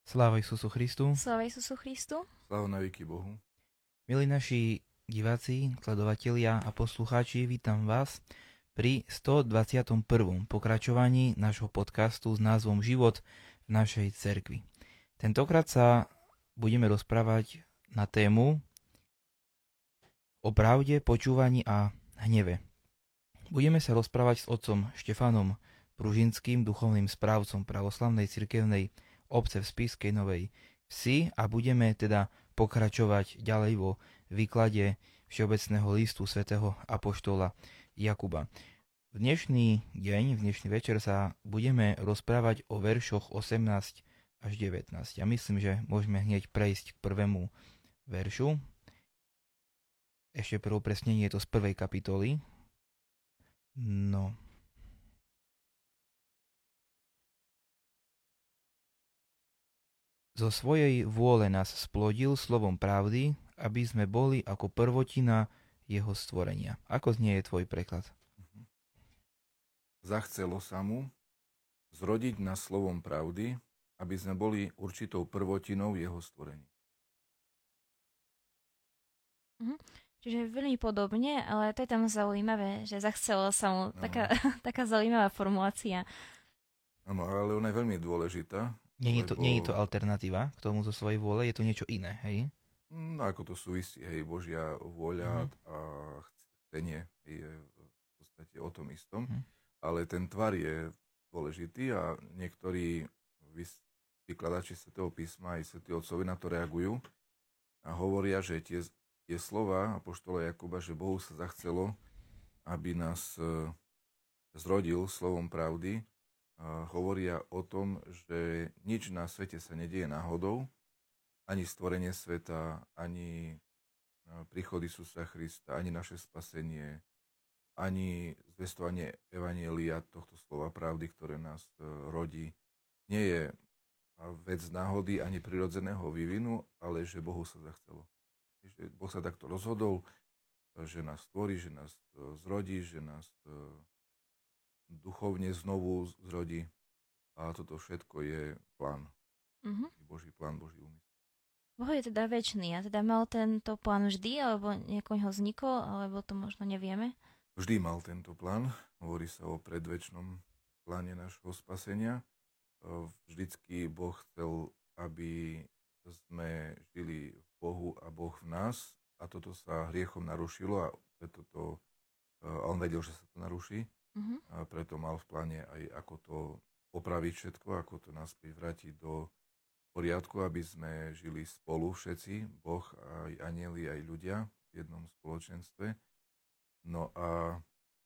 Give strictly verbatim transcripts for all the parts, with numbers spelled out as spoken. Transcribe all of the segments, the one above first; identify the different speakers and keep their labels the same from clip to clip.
Speaker 1: Sláva Isusu Christu.
Speaker 2: Sláva Isusu Christu.
Speaker 3: Sláva na veky Bohu.
Speaker 1: Milí naši diváci, sledovatelia a poslucháči, vítam vás pri stodvadsiatom prvom pokračovaní nášho podcastu s názvom Život v našej cerkvi. Tentokrát sa budeme rozprávať na tému o pravde, počúvaní a hneve. Budeme sa rozprávať s otcom Štefanom Pružinským, duchovným správcom pravoslavnej cirkevnej obce v Spišskej Novej Vsi a budeme teda pokračovať ďalej vo výklade Všeobecného listu svätého apoštola Jakuba. V dnešný deň, v dnešný večer sa budeme rozprávať o veršoch osemnásť až devätnásť. Ja myslím, že môžeme hneď prejsť k prvému veršu. Ešte pre upresnenie je to z prvej kapitoly. No. Zo svojej vôle nás splodil slovom pravdy, aby sme boli ako prvotina jeho stvorenia. Ako znie je tvoj preklad?
Speaker 3: Zachcelo sa mu zrodiť nás slovom pravdy, aby sme boli určitou prvotinou jeho stvorenia.
Speaker 2: Mhm. Čiže veľmi podobne, ale to je tam zaujímavé, že zachcelo sa mu.
Speaker 3: No.
Speaker 2: Taká, taká zaujímavá formulácia.
Speaker 3: Áno, ale ona je veľmi dôležitá.
Speaker 1: Nie je, to,
Speaker 3: lebo...
Speaker 1: nie je to alternatíva k tomu zo svojej vôle, je to niečo iné, hej?
Speaker 3: No, ako to súvisí, hej, Božia vôľa
Speaker 1: Mhm.
Speaker 3: a chcenie je v podstate o tom istom.
Speaker 1: Mhm.
Speaker 3: Ale ten tvar je dôležitý a niektorí vykladači Svätého písma aj svätí otcovi na to reagujú a hovoria, že tie, tie slova apoštola Jakuba, že Bohu sa zachcelo, aby nás e, zrodil slovom pravdy, a hovoria o tom, že nič na svete sa nedieje náhodou, ani stvorenie sveta, ani príchod Isusa Krista, ani naše spasenie, ani zvestovanie evanjelia tohto slova pravdy, ktoré nás rodí, nie je vec náhody ani prirodzeného vývinu, ale že Bohu sa zachcelo. Že Boh sa takto rozhodol, že nás stvorí, že nás zrodí, že nás duchovne znovu zrodí a toto všetko je plán.
Speaker 2: Mhm.
Speaker 3: Boží plán, Boží úmysel.
Speaker 2: Boh je teda večný a teda mal tento plán vždy, alebo nejako ho vznikol, alebo to možno nevieme.
Speaker 3: Vždy mal tento plán. Hovorí sa o predvečnom pláne našho spasenia. Vždycky Boh chcel, aby sme žili v Bohu a Boh v nás a toto sa hriechom narušilo a preto to, a on vedel, že sa to naruší.
Speaker 2: Mhm.
Speaker 3: A preto mal v pláne aj ako to opraviť všetko, ako to naspäť vrátiť do poriadku, aby sme žili spolu všetci, Boh, aj anjeli, aj ľudia v jednom spoločenstve. No a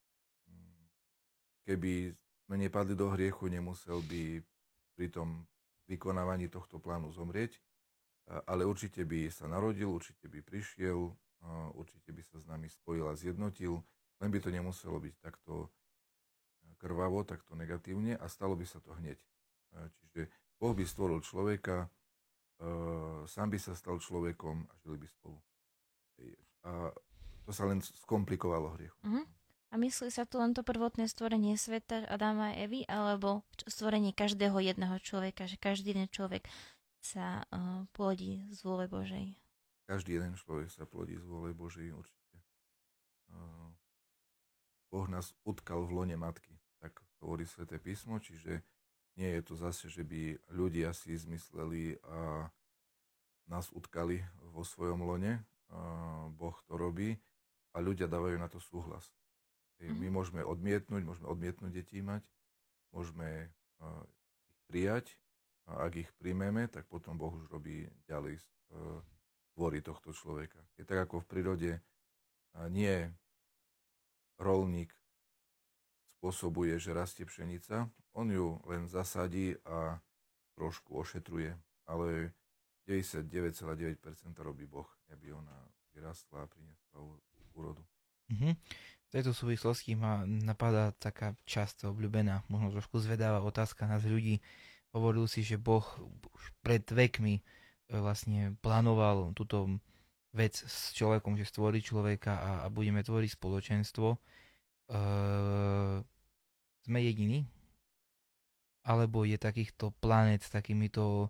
Speaker 3: keby sme nepadli do hriechu, nemusel by pri tom vykonávaní tohto plánu zomrieť, ale určite by sa narodil, určite by prišiel, určite by sa s nami spojil a zjednotil, len by to nemuselo byť takto krvavo, takto negatívne a stalo by sa to hneď. Čiže Boh by stvoril človeka, sám by sa stal človekom a žili by spolu. A to sa len skomplikovalo hriechu.
Speaker 2: Mhm. A myslí sa tu len to prvotné stvorenie sveta Adama a Evy, alebo stvorenie každého jedného človeka, že každý jeden človek sa uh, plodí z vôle Božej?
Speaker 3: Každý jeden človek sa plodí z vôle Božej určite. Uh, boh nás utkal v lone matky. Tak hovorí Sväté písmo, čiže nie je to zase, že by ľudia si zmysleli a nás utkali vo svojom lone. Boh to robí a ľudia dávajú na to súhlas. My môžeme odmietnúť, môžeme odmietnúť deti mať, môžeme ich prijať a ak ich príjmeme, tak potom Boh už robí ďalej tvorí tohto človeka. Je tak ako v prírode, nie roľník spôsobuje, že rastie pšenica. On ju len zasadí a trošku ošetruje, ale deväťdesiatdeväť celá deväť percent robí Boh, aby ona vyrastla a priniesla úrodu.
Speaker 1: Mhm. V tejto súvislosti ma napadá taká často obľúbená, možno trošku zvedáva otázka nás ľudí. Hovoril si, že Boh už pred vekmi vlastne plánoval túto vec s človekom, že stvorí človeka a, a budeme tvoriť spoločenstvo. Uh, sme jediní? Alebo je takýchto planet s takýmito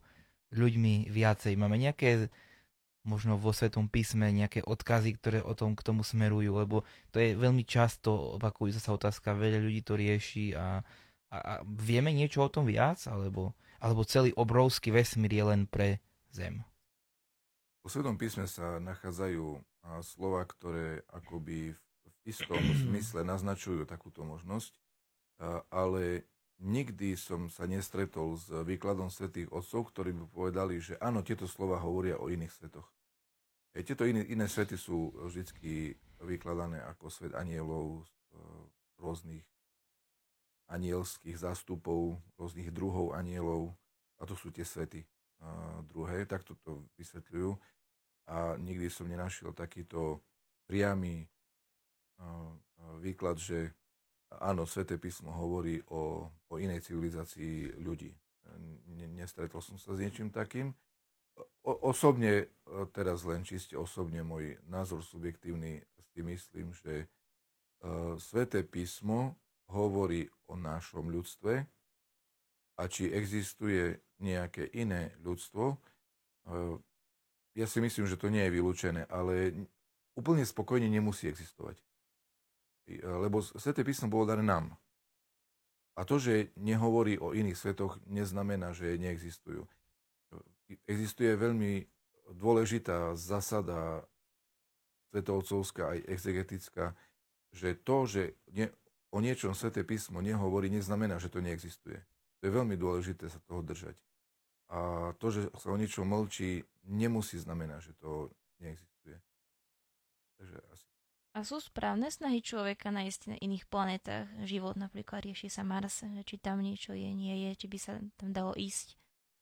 Speaker 1: ľuďmi viacej? Máme nejaké, možno vo Svetom písme, nejaké odkazy, ktoré o tom k tomu smerujú? Lebo to je veľmi často opakujúca sa otázka, veľa ľudí to rieši a, a, a vieme niečo o tom viac? Alebo, alebo celý obrovský vesmír je len pre Zem?
Speaker 3: V Svetom písme sa nachádzajú slova, ktoré akoby v istom zmysle naznačujú takúto možnosť, ale nikdy som sa nestretol s výkladom svätých otcov, ktorí by povedali, že áno, tieto slova hovoria o iných svetoch. E, tieto iné, iné svety sú vždy vykladané ako svet anielov, rôznych anielských zástupov, rôznych druhov anielov, a to sú tie svety druhé, takto to vysvetľujú. A nikdy som nenašiel takýto priamy výklad, že áno, Sväté písmo hovorí o, o inej civilizácii ľudí. Nestretol som sa s niečím takým. O, osobne, teraz len čiste osobne, môj názor subjektívny, si myslím, že uh, Sväté písmo hovorí o našom ľudstve a či existuje nejaké iné ľudstvo, uh, ja si myslím, že to nie je vylúčené, ale úplne spokojne nemusí existovať. Lebo Sväté písmo bolo dané nám. A to, že nehovorí o iných svetoch, neznamená, že neexistujú. Existuje veľmi dôležitá zásada svetovcovská aj exegetická, že to, že ne, o niečom Sväté písmo nehovorí, neznamená, že to neexistuje. To je veľmi dôležité sa toho držať. A to, že sa o niečom mlčí, nemusí znamenať, že to neexistuje. Takže asi.
Speaker 2: A sú správne snahy človeka nájsť na iných planetách život, napríklad rieši sa Mars, či tam niečo je, nie je, či by sa tam dalo ísť?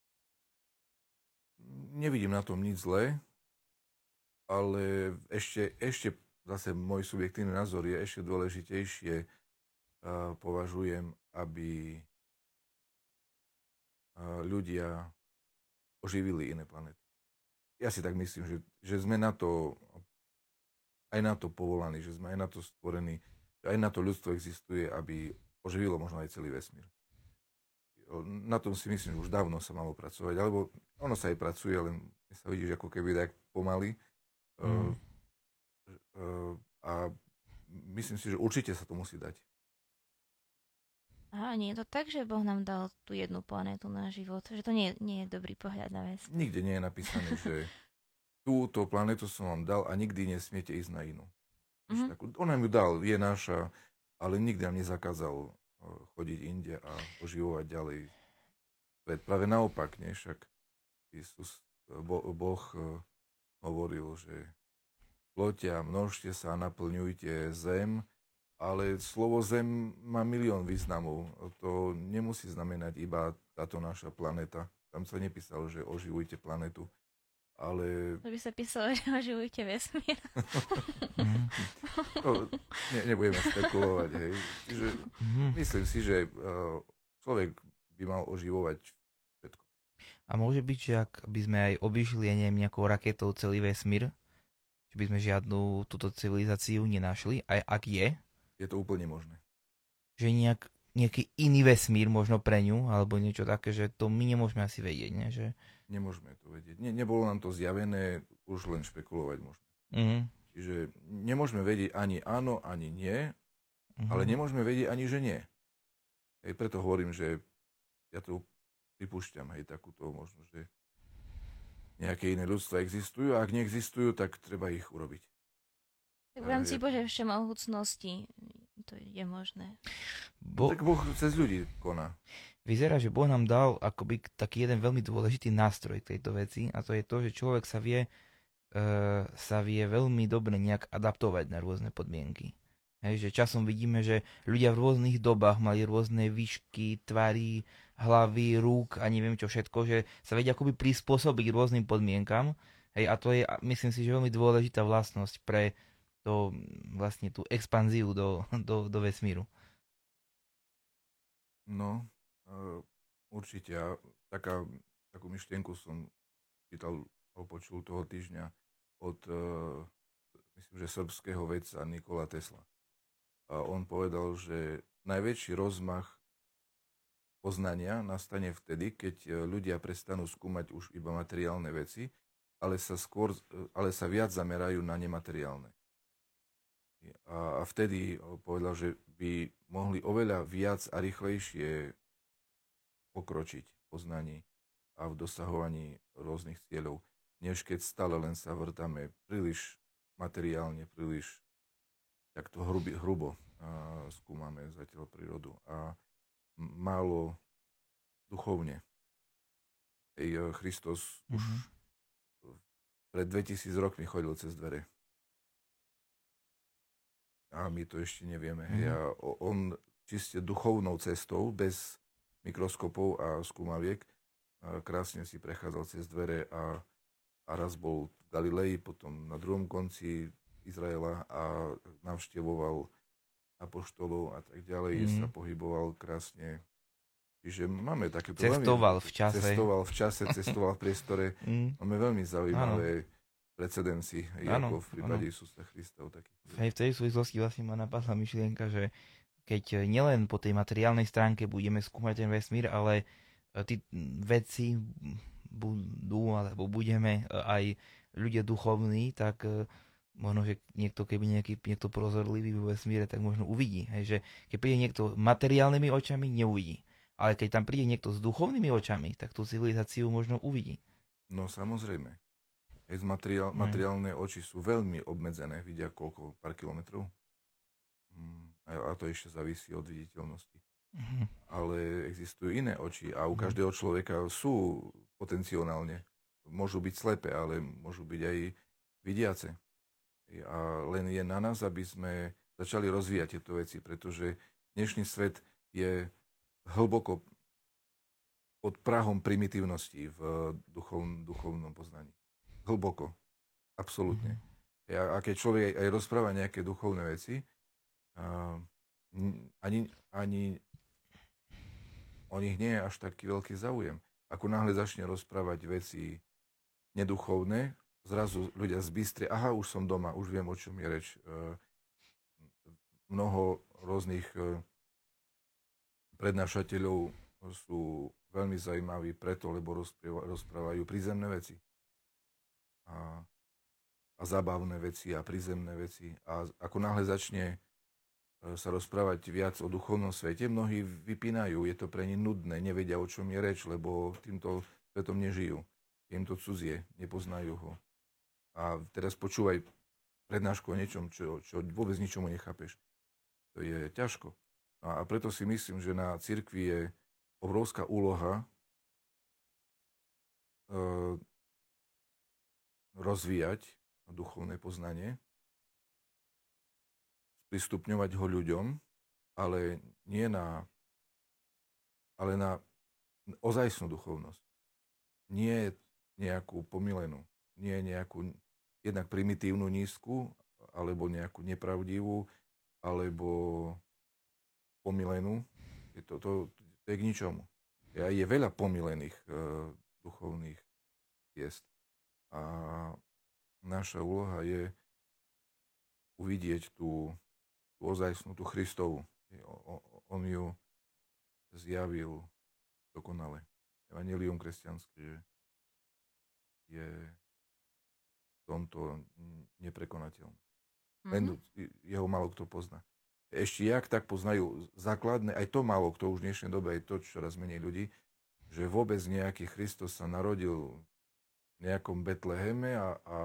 Speaker 3: Nevidím na tom nič zlé, ale ešte, ešte zase môj subjektívny názor je ešte dôležitejšie. Uh, považujem, aby uh, ľudia oživili iné planety. Ja si tak myslím, že, že sme na to, aj na to povolaní, že sme aj na to stvorení, že aj na to ľudstvo existuje, aby oživilo možno aj celý vesmír. Na tom si myslím, že už dávno sa malo pracovať, alebo ono sa aj pracuje, len sa vidíš ako keby tak pomaly. Mm. Uh, uh, a myslím si, že určite sa to musí dať.
Speaker 2: Aha, nie je to tak, že Boh nám dal tú jednu planétu na život? Že to nie, nie je dobrý pohľad na vec?
Speaker 3: Nikde nie je napísané, že túto planétu som vám dal a nikdy nesmiete ísť na inú. Mm-hmm. Tak, on nám ju dal, je naša, ale nikdy nám nezakázal chodiť inde a oživovať ďalej. Práve naopak, nie? Však Isus, bo, Boh hovoril, že ploďte a množte sa a naplňujte zem, ale slovo zem má milión významov. To nemusí znamenať iba táto naša planéta. Tam sa nepísalo, že oživujte planetu, ale...
Speaker 2: To by sa písalo, že oživujte vesmír.
Speaker 3: No, ne, nebudeme spekulovať, hej. Čiže myslím si, že uh, človek by mal oživovať všetko.
Speaker 1: A môže byť, že ak by sme aj obišli, neviem, nejakou raketou celý vesmír, že by sme žiadnu túto civilizáciu nenašli, aj ak je,
Speaker 3: je to úplne možné.
Speaker 1: Že nejak, nejaký iný vesmír možno pre ňu, alebo niečo také, že to my nemôžeme asi vedieť, ne? Že...
Speaker 3: Nemôžeme to vedieť. Ne, nebolo nám to zjavené, už len špekulovať možno. Mm-hmm. Čiže nemôžeme vedieť ani áno, ani nie, mm-hmm. ale nemôžeme vedieť ani, že nie. Hej, preto hovorím, že ja to pripúšťam, hej, takúto možnosť, že nejaké iné ľudstva existujú a ak neexistujú, tak treba ich urobiť.
Speaker 2: Tak v rámci Božej všemohúcnosti to je možné.
Speaker 3: Bo... Tak Boh cez ľudí koná.
Speaker 1: Vyzerá, že Boh nám dal akoby taký jeden veľmi dôležitý nástroj tejto veci a to je to, že človek sa vie, uh, sa vie veľmi dobre nejak adaptovať na rôzne podmienky. Hej, že časom vidíme, že ľudia v rôznych dobách mali rôzne výšky, tvary, hlavy, rúk a neviem čo všetko, že sa vedia akoby prispôsobiť rôznym podmienkam. Hej, a to je, myslím si, že veľmi dôležitá vlastnosť pre to, vlastne tú expanziu do, do, do vesmíru.
Speaker 3: No, uh, určite. A taká, takú myšlienku som čítal, počul toho týždňa od, uh, myslím, že srbského vedca Nikola Tesla. A on povedal, že najväčší rozmach poznania nastane vtedy, keď ľudia prestanú skúmať už iba materiálne veci, ale sa, skôr, ale sa viac zamerajú na nemateriálne. A vtedy povedal, že by mohli oveľa viac a rýchlejšie pokročiť v poznaní a v dosahovaní rôznych cieľov, než keď stále len sa vrtáme príliš materiálne, príliš takto hrubi, hrubo a skúmame zatiaľ prírodu a málo duchovne. Ej, Kristus mm-hmm. už pred dvetisíc rokmi chodil cez dvere. A my to ešte nevieme. Mm-hmm. Ja, on čiste duchovnou cestou, bez mikroskopov a skúmaviek, krásne si prechádzal cez dvere a, a raz bol v Galilei, potom na druhom konci Izraela a navštevoval apoštolov a tak ďalej, mm-hmm. sa pohyboval krásne. Čiže máme takéto...
Speaker 1: Cestoval v čase.
Speaker 3: Cestoval v čase, cestoval v priestore. Mm. Máme veľmi zaujímavé ano. Precedensy, ako v prípade Isusa Krista.
Speaker 1: Aj v tej súvislosti vlastne ma napadla myšlienka, že keď nielen po tej materiálnej stránke budeme skúmať ten vesmír, ale tí vedci budú, alebo budeme aj ľudia duchovní, tak možno, že niekto, keby nejaký, niekto prozorlivý vo vesmíre, tak možno uvidí. Hej, že keď príde niekto materiálnymi očami, neuvidí. Ale keď tam príde niekto s duchovnými očami, tak tú civilizáciu možno uvidí.
Speaker 3: No samozrejme. Hej, materiál, materiálne oči sú veľmi obmedzené, vidia koľko, pár kilometrov. A to ešte závisí od viditeľnosti. Mm-hmm. Ale existujú iné oči a u každého človeka sú potenciálne. Môžu byť slepé, ale môžu byť aj vidiace. A len je na nás, aby sme začali rozvíjať tieto veci, pretože dnešný svet je hlboko pod prahom primitívnosti v duchovn, duchovnom poznaní. Hlboko. Absolútne. Mm-hmm. A keď človek aj rozpráva nejaké duchovné veci, a ani, ani o nich nie je až taký veľký záujem. Ako náhle začne rozprávať veci neduchovné, zrazu ľudia zbystria, aha, už som doma, už viem, o čom je reč. Mnoho rôznych prednášateľov sú veľmi zaujímaví preto, lebo rozprávajú prízemné veci. A, a zábavné veci a prízemné veci. A ako náhle začne sa rozprávať viac o duchovnom svete, mnohí vypínajú, je to pre nich nudné, nevedia, o čom je reč, lebo týmto svetom nežijú. Je im to cudzie, nepoznajú ho. A teraz počúvaj prednášku o niečom, čo, čo vôbec ničomu nechápeš. To je ťažko. A preto si myslím, že na cirkvi je obrovská úloha e, rozvíjať duchovné poznanie, pristupňovať ho ľuďom, ale nie na, ale na ozajstnú duchovnosť. Nie nejakú pomilenú, nie nejakú jednak primitívnu, nízku, alebo nejakú nepravdivú, alebo pomilenú. Je to, to, to je k ničomu. Je veľa pomilených e, duchovných ciest. A naša úloha je uvidieť tú ozajstnú, tú Kristovu. On ju zjavil dokonale. Evanjelium kresťanské je v tomto neprekonateľné. Mm-hmm. Len jeho málo kto pozná. Ešte jak tak poznajú základné, aj to málo kto už v dnešnej dobe, aj to čoraz menej ľudí, že vôbec nejaký Kristus sa narodil v nejakom Betleheme a, a,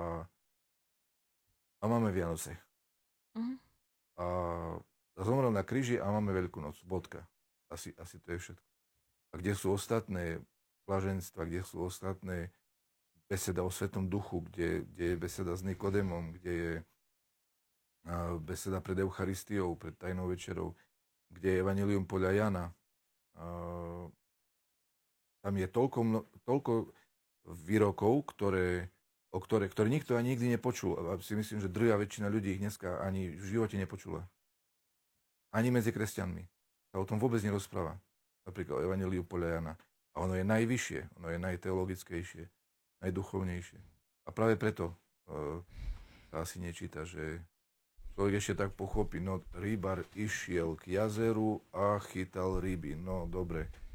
Speaker 3: a máme Vianoce. Mm-hmm. A zomrel na kríži a máme Veľkú noc. Bodka. Asi, asi to je všetko. A kde sú ostatné blaženstva, kde sú ostatné beseda o Svetom Duchu, kde, kde je beseda s Nikodemom, kde je beseda pred Eucharistiou, pred Tajnou večerou, kde je Evanjelium podľa Jana. A tam je toľko, toľko výrokov, ktoré, o ktoré, ktoré nikto ani nikdy nepočul. A si myslím, že druhá väčšina ľudí ich dneska ani v živote nepočula. Ani medzi kresťanmi. Sa o tom vôbec nerozpráva. Napríklad Evanjelium podľa Jana. A ono je najvyššie, ono je najteologickejšie, najduchovnejšie. A práve preto uh, sa asi nečíta, že človek ešte tak pochopí, no rybar išiel k jazeru a chytal ryby. No dobre,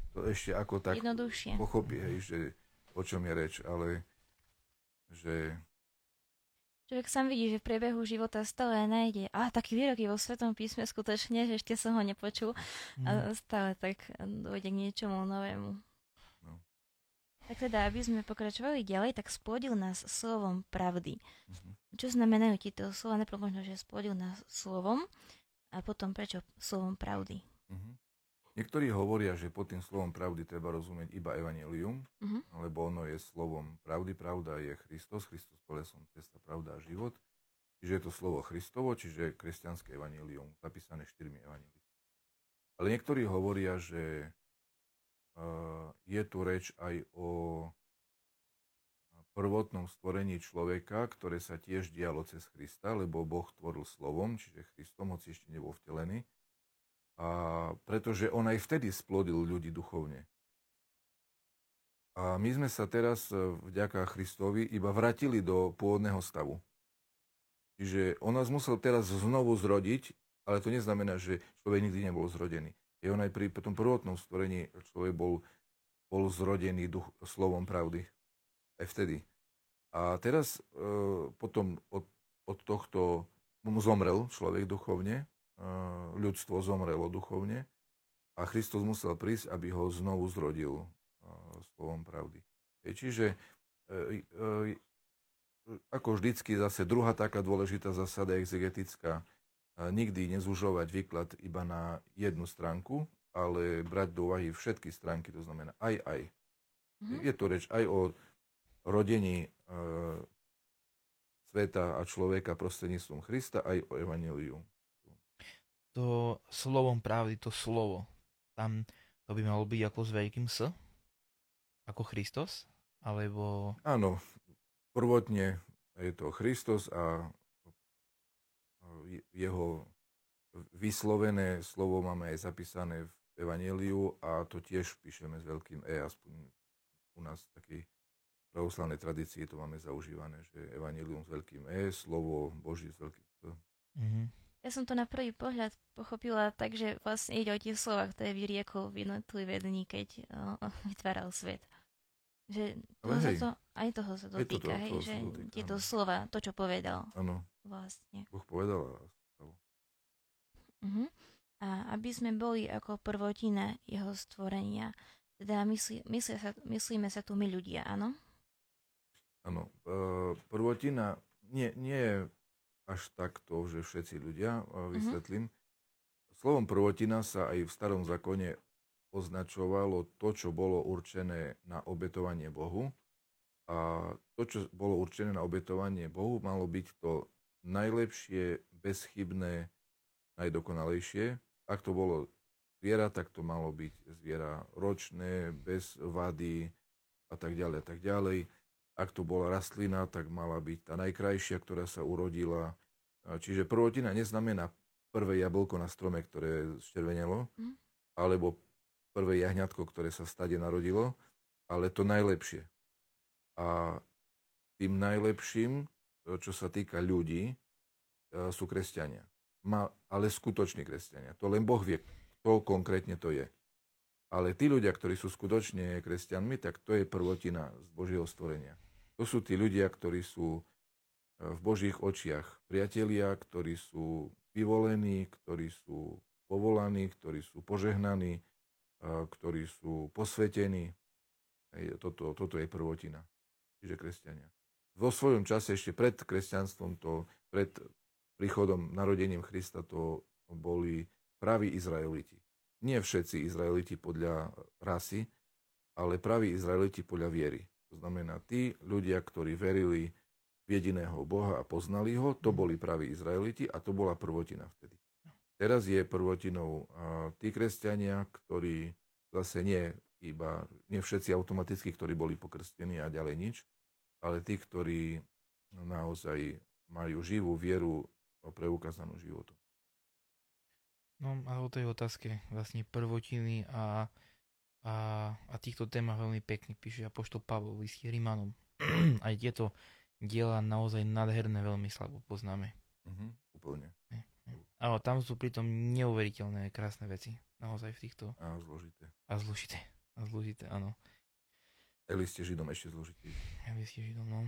Speaker 3: to ešte ako tak
Speaker 2: jednoduchšie.
Speaker 3: pochopí, hej, že o čom je reč, ale že...
Speaker 2: Človek sám vidí, že v priebehu života stále nájde, a taký výrok je vo Svetom písme skutočne, že ešte som ho nepočul,
Speaker 1: Mm.
Speaker 2: a stále tak dojde k niečomu novému.
Speaker 3: No.
Speaker 2: Tak teda, aby sme pokračovali ďalej, tak splodil nás slovom pravdy.
Speaker 3: Mhm.
Speaker 2: Čo znamenajú tieto slova? Najprv možno, že splodil nás slovom a potom prečo slovom pravdy.
Speaker 3: Mhm. Niektorí hovoria, že pod tým slovom pravdy treba rozumieť iba evanjelium,
Speaker 2: Mhm.
Speaker 3: lebo ono je slovom pravdy. Pravda je Kristus. Kristus povedal, som cesta, pravda a život. Čiže je to slovo Kristovo, čiže kresťanské evanjelium, zapísané štyrmi evanjeliami. Ale niektorí hovoria, že uh, je tu reč aj o prvotnom stvorení človeka, ktoré sa tiež dialo cez Krista, lebo Boh tvoril slovom, čiže Kristom, hoci ešte nebol vtelený. A pretože on aj vtedy splodil ľudí duchovne. A my sme sa teraz vďaka Kristovi iba vrátili do pôvodného stavu. Čiže on nás musel teraz znovu zrodiť, ale to neznamená, že človek nikdy nebol zrodený. Je on aj pri tom prvotnom stvorení človek bol, bol zrodený duch, slovom pravdy. Aj vtedy. A teraz e, potom od, od tohto mu zomrel človek duchovne, ľudstvo zomrelo duchovne a Kristus musel prísť, aby ho znovu zrodil slovom pravdy. Čiže ako vždycky zase druhá taká dôležitá zásada exegetická, nikdy nezúžovať výklad iba na jednu stránku, ale brať do úvahy všetky stránky, to znamená aj aj. Mm-hmm. Je to reč aj o rodení sveta a človeka prostredníctvom Krista, aj o evanjeliu.
Speaker 1: To slovom pravdy, to slovo, tam to by malo byť ako s veľkým S? Ako Kristus? Alebo...
Speaker 3: Áno, prvotne je to Kristus a jeho vyslovené slovo máme aj zapísané v evanjeliu a to tiež píšeme s veľkým E, aspoň u nás v takej pravoslavnej tradícii to máme zaužívané, že evanjelium s veľkým E, slovo Boží s veľkým S.
Speaker 1: Mm-hmm.
Speaker 2: Ja som to na prvý pohľad pochopila tak, že vlastne ide o tie slova, ktoré vyriekol v jednotlivé dni, keď uh, vytváral svet. Že toho sa to, aj toho sa to týka, hej, že dotýka, tieto áno. Slova, to, čo povedal.
Speaker 3: Áno.
Speaker 2: Vlastne.
Speaker 3: Boh povedal a stalo.
Speaker 2: Uh-huh. A aby sme boli ako prvotina jeho stvorenia, teda myslí, myslí sa, myslíme sa tu my ľudia, áno?
Speaker 3: Áno. Uh, prvotina nie, nie je až takto, že všetci ľudia, vysvetlím. Uh-huh. Slovom prvotina sa aj v starom zákone označovalo to, čo bolo určené na obetovanie Bohu. A to, čo bolo určené na obetovanie Bohu, malo byť to najlepšie, bezchybné, najdokonalejšie. Ak to bolo zviera, tak to malo byť zviera ročné, bez vady a tak ďalej a tak ďalej. Ak to bola rastlina, tak mala byť tá najkrajšia, ktorá sa urodila. Čiže prvotina neznamená prvé jablko na strome, ktoré zčervenelo, mm. alebo prvé jahňatko, ktoré sa stade narodilo, ale to najlepšie. A tým najlepším, čo sa týka ľudí, sú kresťania. Ma, ale skutoční kresťania. To len Boh vie, kto konkrétne to je. Ale tí ľudia, ktorí sú skutočne kresťanmi, tak to je prvotina z Božieho stvorenia. To sú tí ľudia, ktorí sú v Božích očiach priatelia, ktorí sú vyvolení, ktorí sú povolaní, ktorí sú požehnaní, ktorí sú posvetení. Toto, toto je prvotina, čiže kresťania. Vo svojom čase, ešte pred kresťanstvom, to, pred príchodom, narodením Krista, to boli praví Izraeliti. Nie všetci Izraeliti podľa rasy, ale praví Izraeliti podľa viery. To znamená, tí ľudia, ktorí verili v jediného Boha a poznali ho, to boli praví Izraeliti a to bola prvotina vtedy. Teraz je prvotinou tí kresťania, ktorí zase nie iba, nie všetci automaticky, ktorí boli pokrstení a ďalej nič, ale tí, ktorí naozaj majú živú vieru preukázanú životom.
Speaker 1: No a o tej otázke vlastne prvotiny a A, a týchto témach veľmi pekne píše apoštol Pavol v liste Rimanom. Aj tieto diela naozaj nádherné, veľmi slabo poznáme.
Speaker 3: Uh-huh, úplne.
Speaker 1: Ale tam sú pritom neuveriteľné krásne veci. Naozaj v týchto...
Speaker 3: A zložité.
Speaker 1: A zložité. A zložité, áno.
Speaker 3: Eli ste Židom ešte zložitý.
Speaker 1: Eli ste Židom, no.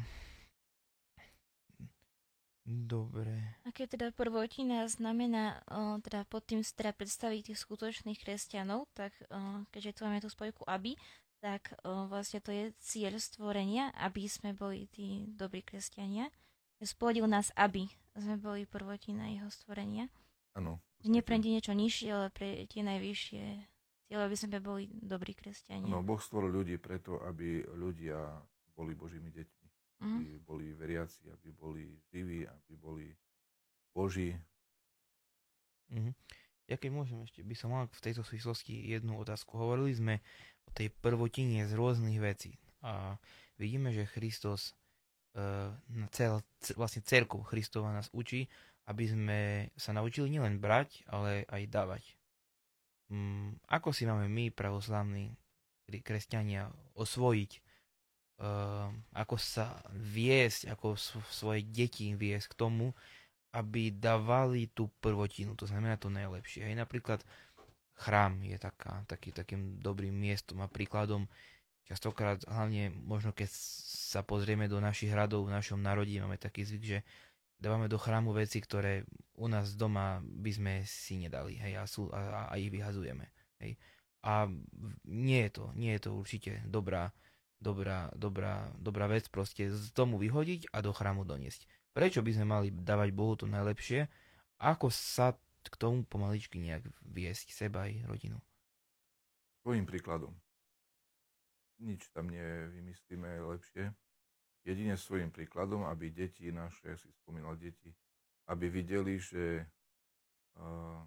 Speaker 1: Dobre.
Speaker 2: A keď teda prvotina znamená, o, teda pod tým si teda predstaviť tých skutočných kresťanov, tak o, keďže tu máme tú spojku aby, tak o, vlastne to je cieľ stvorenia, aby sme boli tí dobrí kresťania. Splodil nás, aby sme boli prvotina jeho stvorenia.
Speaker 3: Áno.
Speaker 2: Nie pre niečo nižšie, ale pre tie najvyššie cieľe, aby sme boli dobrí kresťania.
Speaker 3: No, Boh stvoril ľudí preto, aby ľudia boli Božími deťmi.
Speaker 2: Mm.
Speaker 3: Aby boli veriaci, aby boli živí, aby boli Boží.
Speaker 1: Mhm. Ja keď môžem ešte, by som mal v tejto súvislosti jednu otázku. Hovorili sme o tej prvotine z rôznych vecí. A vidíme, že Kristus, e, cel, c- vlastne cerkev Kristova nás učí, aby sme sa naučili nielen brať, ale aj dávať. Mm, ako si máme my, pravoslavní kresťania, osvojiť, uh, ako sa viesť, ako svoje deti viesť k tomu, aby dávali tú prvotinu, to znamená to najlepšie. Aj napríklad chrám je taká, taký, takým dobrým miestom a príkladom. Častokrát, hlavne možno keď sa pozrieme do našich hradov v našom národe, máme taký zvyk, že dávame do chrámu veci, ktoré u nás doma by sme si nedali, hej, a, sú, a, a ich vyhazujeme, hej. A nie je to, nie je to určite dobrá, dobrá, dobrá, dobrá vec proste z tomu vyhodiť a do chrámu doniesť. Prečo by sme mali dávať Bohu to najlepšie? Ako sa k tomu pomaličky nejak viesť seba aj rodinu?
Speaker 3: Svojím príkladom. Nič tam nevymyslíme lepšie. Jedine svojím príkladom, aby deti naše, ja si spomínal deti, aby videli, že uh,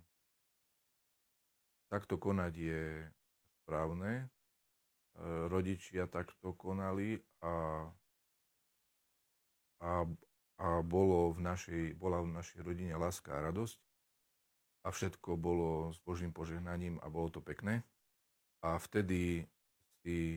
Speaker 3: takto konať je správne. Uh, rodičia takto konali a, a, a bolo v našej, bola v našej rodine láska a radosť a všetko bolo s Božím požehnaním a bolo to pekné. A vtedy si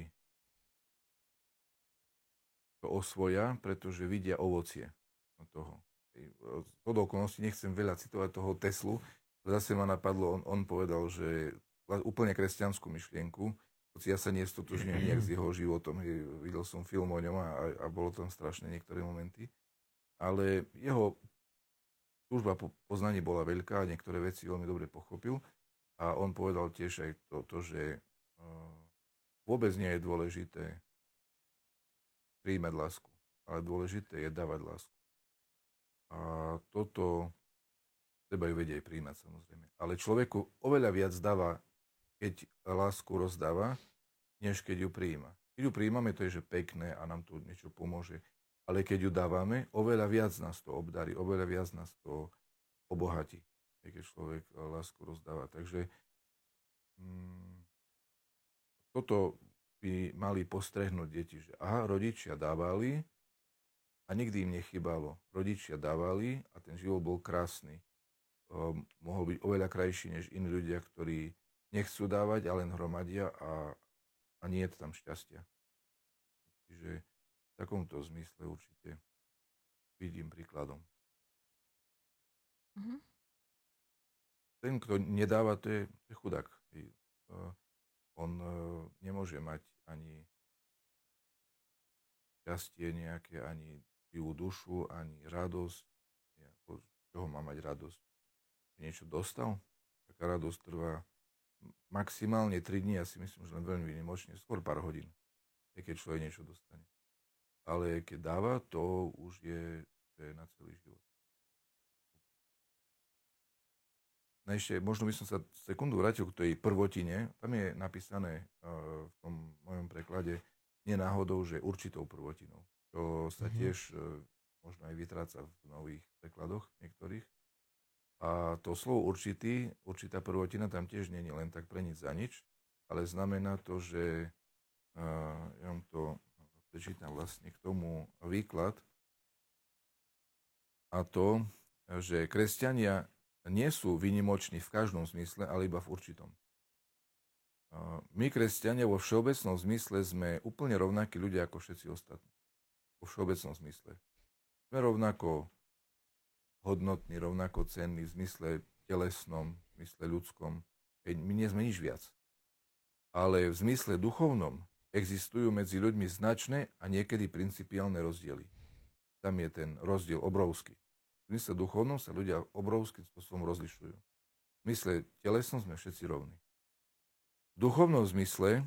Speaker 3: to osvoja, pretože vidia ovocie toho. Z okolností nechcem veľa citovať toho Teslu, zase ma napadlo, on, on povedal, že úplne kresťanskú myšlienku, hoci ja sa nestotožňujem nejak s jeho životom, hej, videl som film o ňom a, a bolo tam strašné niektoré momenty, ale jeho túžba po poznaní bola veľká a niektoré veci veľmi dobre pochopil a on povedal tiež aj to, to že uh, vôbec nie je dôležité prijímať lásku, ale dôležité je dávať lásku. A toto treba ju vedieť aj prijímať, samozrejme. Ale človeku oveľa viac dáva, keď lásku rozdáva, než keď ju prijíma. Keď ju prijímame, to je, že pekné a nám to niečo pomôže. Ale keď ju dávame, oveľa viac nás to obdarí, oveľa viac nás to obohatí, keď človek lásku rozdáva. Takže mm, toto by mali postrehnúť deti, že aha, rodičia dávali a nikdy im nechybalo. Rodičia dávali a ten život bol krásny. Um, mohol byť oveľa krajší než iní ľudia, ktorí nechcú dávať a len hromadia a, a nie je tam šťastia. Čiže v takomto zmysle určite vidím príkladom. Mm-hmm. Ten, kto nedáva, to je, to je chudák. Uh, On e, nemôže mať ani šťastie nejaké, ani živú dušu, ani radosť. Z čoho má mať radosť? Niečo dostal? Taká radosť trvá maximálne tri dni, ja si myslím, že len veľmi výnimočne, skôr pár hodín, keď človek niečo dostane. Ale keď dáva, to už je, je na celý život. No ešte, možno by som sa sekundu vrátil k tej prvotine. Tam je napísané uh, v tom mojom preklade nenáhodou, že určitou prvotinou. To sa mm-hmm. tiež uh, možno aj vytráca v nových prekladoch niektorých. A to slovo určitý, určitá prvotina tam tiež nie je len tak pre nič za nič, ale znamená to, že uh, ja vám to prečítam vlastne k tomu výklad. A to, že kresťania nie sú výnimoční v každom zmysle, ale iba v určitom. My, kresťania, vo všeobecnom zmysle sme úplne rovnakí ľudia ako všetci ostatní. Vo všeobecnom zmysle. Sme rovnako hodnotní, rovnako cenní v zmysle telesnom, v zmysle ľudskom. My nie sme nič viac. ale v zmysle duchovnom existujú medzi ľuďmi značné a niekedy principiálne rozdiely. Tam je ten rozdiel obrovský. V zmysle duchovnom sa ľudia obrovským spôsobom rozlišujú. V zmysle telesnom sme všetci rovní. V duchovnom zmysle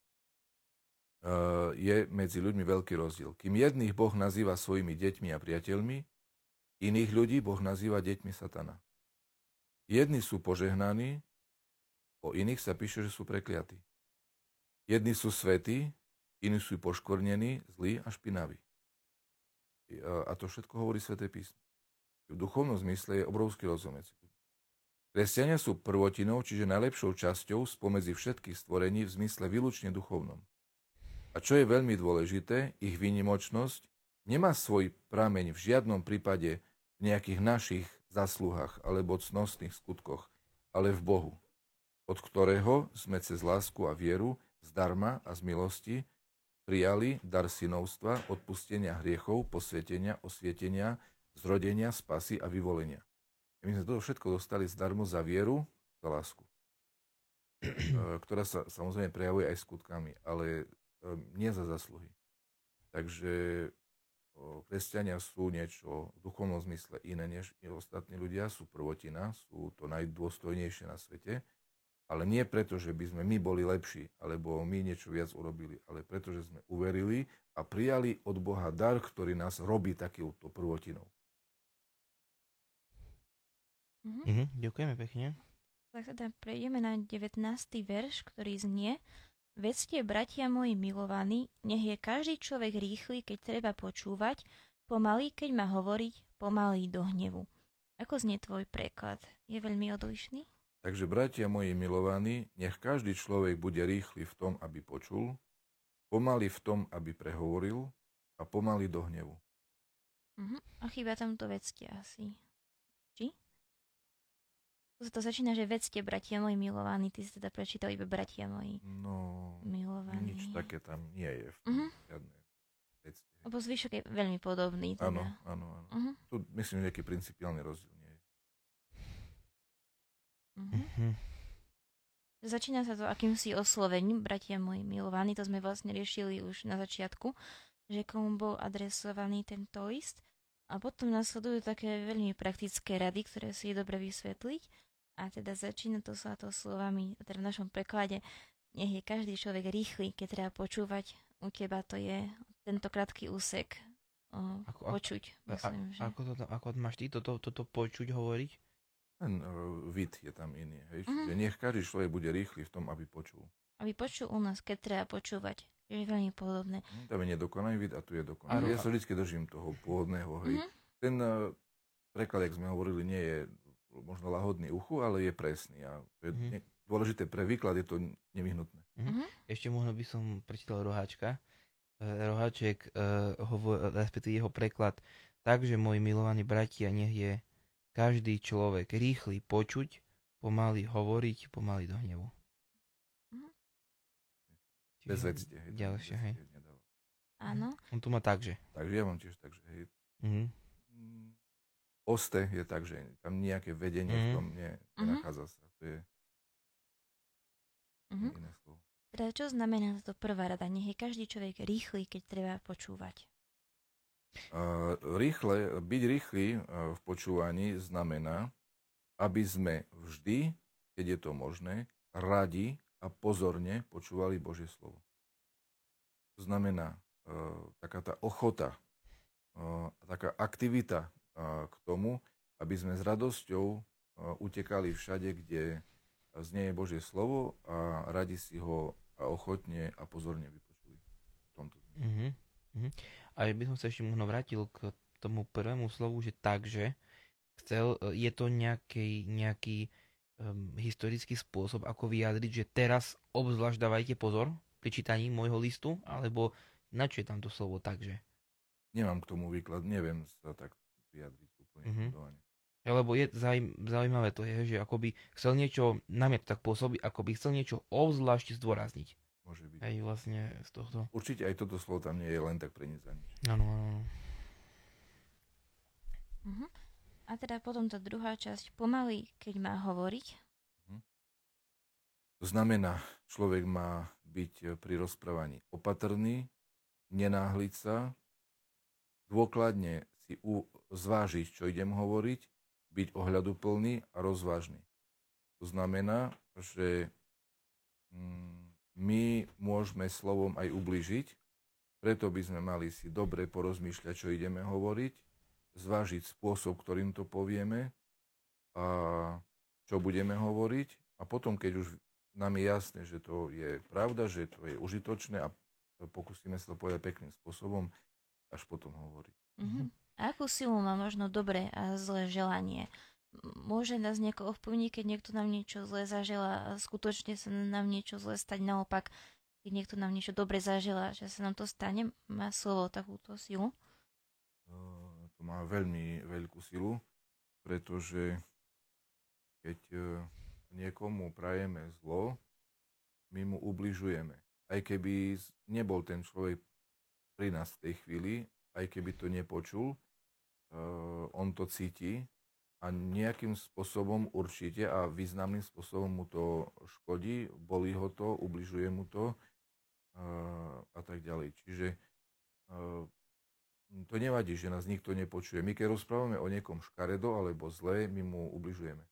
Speaker 3: uh, je medzi ľuďmi veľký rozdiel. Kým jedných Boh nazýva svojimi deťmi a priateľmi, iných ľudí Boh nazýva deťmi satana. Jedni sú požehnaní, o iných sa píše, že sú prekliatí. Jedni sú svätí, iní sú poškvrnení, zlí a špinaví. A to všetko hovorí Sväté písmo. V duchovnom zmysle je obrovský rozdiel medzi ľuďmi. Kresťania sú prvotinou, čiže najlepšou časťou spomedzi všetkých stvorení v zmysle výlučne duchovnom. A čo je veľmi dôležité, ich výnimočnosť nemá svoj prameň v žiadnom prípade v nejakých našich zasluhách alebo cnostných skutkoch, ale v Bohu, od ktorého sme cez lásku a vieru zdarma a z milosti prijali dar synovstva, odpustenia hriechov, posvetenia, osvietenia, zrodenia, spasy a vyvolenia. My sme to všetko dostali zdarmo za vieru, za lásku, ktorá sa samozrejme prejavuje aj skutkami, ale nie za zasluhy. Takže kresťania sú niečo v duchovnom zmysle iné než ostatní ľudia, sú prvotina, sú to najdôstojnejšie na svete, ale nie preto, že by sme my boli lepší, alebo my niečo viac urobili, ale preto, že sme uverili a prijali od Boha dar, ktorý nás robí takýmto prvotinou.
Speaker 1: Mhm. Mhm, ďakujeme pekne.
Speaker 2: Tak teda prejdeme na devätnásty verš, ktorý znie: Vedzte, bratia moji milovaní, nech je každý človek rýchly, keď treba počúvať, pomalý, keď má hovoriť, pomalý do hnevu. Ako znie tvoj preklad? Je veľmi odlišný?
Speaker 3: Takže, bratia moji milovaní, nech každý človek bude rýchly v tom, aby počul, pomalý v tom, aby prehovoril a pomalý do hnevu.
Speaker 2: Uh-huh. A chýba tam to vedzte asi. Či? To, to začína, že vedzte, bratia moji milovaní. Ty si teda prečítal iba bratia moji
Speaker 3: no,
Speaker 2: milovaní.
Speaker 3: Nič také tam nie je v tom. Uh-huh. Žiadne vedzte.
Speaker 2: Lebo zvyšok je veľmi podobný. Teda.
Speaker 3: Áno, áno, áno. Uh-huh. Tu myslím, že nejaký principiálny rozdiel.
Speaker 2: Uh-huh. Začína sa to akýmsi oslovením, bratia moji milovaní, to sme vlastne riešili už na začiatku, že komu bol adresovaný tento list, a potom nasledujú také veľmi praktické rady, ktoré si je dobre vysvetliť, a teda začína to sa to slovami, teda v našom preklade, nech je každý človek rýchly, keď treba počúvať. U teba to je tento krátky úsek o, ako, počuť. Myslím,
Speaker 1: a, že... ako, to, ako máš ty toto, toto počuť hovoriť?
Speaker 3: Ten uh, vid je tam iný. Hej? Uh-huh. Že nech každý človek bude rýchly v tom, aby počul.
Speaker 2: Aby počul u nás, keď treba počúvať. Je veľmi podobné.
Speaker 3: Uh-huh. Tam je nedokonalý vid a tu je dokonalý. Uh-huh. Ja sa vždy držím toho pôvodného. Hej. Uh-huh. Ten uh, preklad, jak sme hovorili, nie je možno lahodný uchu, ale je presný. A to je uh-huh. ne- dôležité pre výklad, je to nevyhnutné.
Speaker 1: Uh-huh. Ešte možno by som prečítal Roháčka. Uh, Roháček, uh, hovor, respektíve jeho preklad, takže moji milovaní bratia, nech je každý človek rýchly počuť, pomaly hovoriť, pomaly do hnevu.
Speaker 2: Mm.
Speaker 3: Bez vedzte.
Speaker 1: Ďalšie, hej.
Speaker 2: Áno.
Speaker 1: On tu má takže.
Speaker 3: Takže ja mám tiež takže, hej.
Speaker 1: Mm-hmm.
Speaker 3: Oste je tak, že tam nejaké vedenie mm-hmm. v tom nie, nenachádza sa. To je mm-hmm. iné slovo.
Speaker 2: Teda čo znamená to prvá rada? Nech je každý človek rýchly, keď treba počúvať.
Speaker 3: Uh, rýchle, byť rýchly uh, v počúvaní znamená, aby sme vždy, keď je to možné, radi a pozorne počúvali Božie slovo. To znamená uh, taká tá ochota, uh, taká aktivita uh, k tomu, aby sme s radosťou uh, utekali všade, kde znieje Božie slovo a radi si ho a ochotne a pozorne vypočuli. V tomto.
Speaker 1: Mm-hmm. Mm-hmm. A by som sa ešte možno vrátil k tomu prvému slovu, že takže chcel, je to nejaký, nejaký um, historický spôsob, ako vyjadriť, že teraz obzvlášť dávajte pozor pri čítaní môjho listu, alebo na čo je tam to slovo takže?
Speaker 3: Nemám k tomu výklad, neviem sa tak vyjadriť úplne. Mm-hmm.
Speaker 1: Lebo je zaujímavé to je, že akoby chcel niečo, na mňa to tak pôsobí, ako by chcel niečo obzvlášť zdôrazniť.
Speaker 3: Môže byť.
Speaker 1: Aj vlastne z tohto.
Speaker 3: Určite aj toto slovo tam nie je len tak pre nič za nič.
Speaker 1: Áno, áno.
Speaker 2: Uh-huh. A teda potom tá druhá časť, pomaly, keď má hovoriť.
Speaker 3: Uh-huh. To znamená, človek má byť pri rozprávaní opatrný, nenáhliť sa, dôkladne si u, zvážiť, čo idem hovoriť, byť ohľaduplný a rozvážny. To znamená, že my môžeme slovom aj ubližiť, preto by sme mali si dobre porozmýšľať, čo ideme hovoriť, zvážiť spôsob, ktorým to povieme a čo budeme hovoriť a potom, keď už nám je jasné, že to je pravda, že to je užitočné a pokúsime sa to povedať pekným spôsobom, až potom hovoriť.
Speaker 2: Mm-hmm. A akú silu má možno dobré a zlé želanie? Môže nás nejako ovplyvniť, keď niekto nám niečo zlé zaželá a skutočne sa nám niečo zlé stať, naopak, keď niekto nám niečo dobre zaželá, že sa nám to stane? Má slovo takúto silu?
Speaker 3: To má veľmi veľkú silu, pretože keď niekomu prajeme zlo, my mu ubližujeme. Aj keby nebol ten človek pri nás v tej chvíli, aj keby to nepočul, on to cíti a nejakým spôsobom určite a významným spôsobom mu to škodí, bolí ho to, ubližuje mu to a tak ďalej. Čiže to nevadí, že nás nikto nepočuje. My keď rozprávame o niekom škaredo alebo zle, my mu ubližujeme.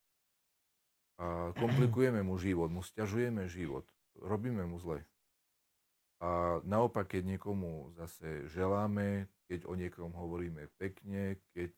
Speaker 3: A komplikujeme mu život, mu sťažujeme život, robíme mu zle. A naopak, keď niekomu zase želáme, keď o niekom hovoríme pekne, keď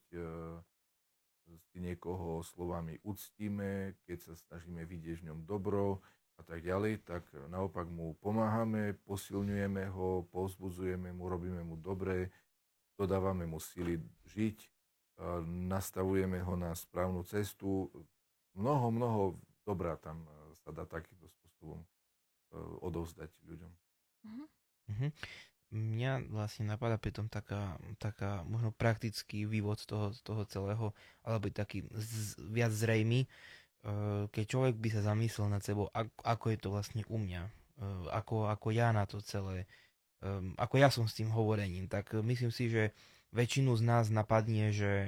Speaker 3: si niekoho slovami uctíme, keď sa snažíme vidieť v ňom dobro a tak ďalej, tak naopak mu pomáhame, posilňujeme ho, povzbudzujeme mu, robíme mu dobre, dodávame mu sily žiť, nastavujeme ho na správnu cestu. Mnoho, mnoho dobrá tam sa dá takýmto spôsobom odovzdať ľuďom.
Speaker 1: Uh-huh. Mňa vlastne napadá pritom taká, taká možno praktický vývod toho, toho celého, alebo taký z, viac zrejmý, keď človek by sa zamyslel nad sebou, ako, ako je to vlastne u mňa, ako, ako ja na to celé, ako ja som s tým hovorením, tak myslím si, že väčšinu z nás napadne, že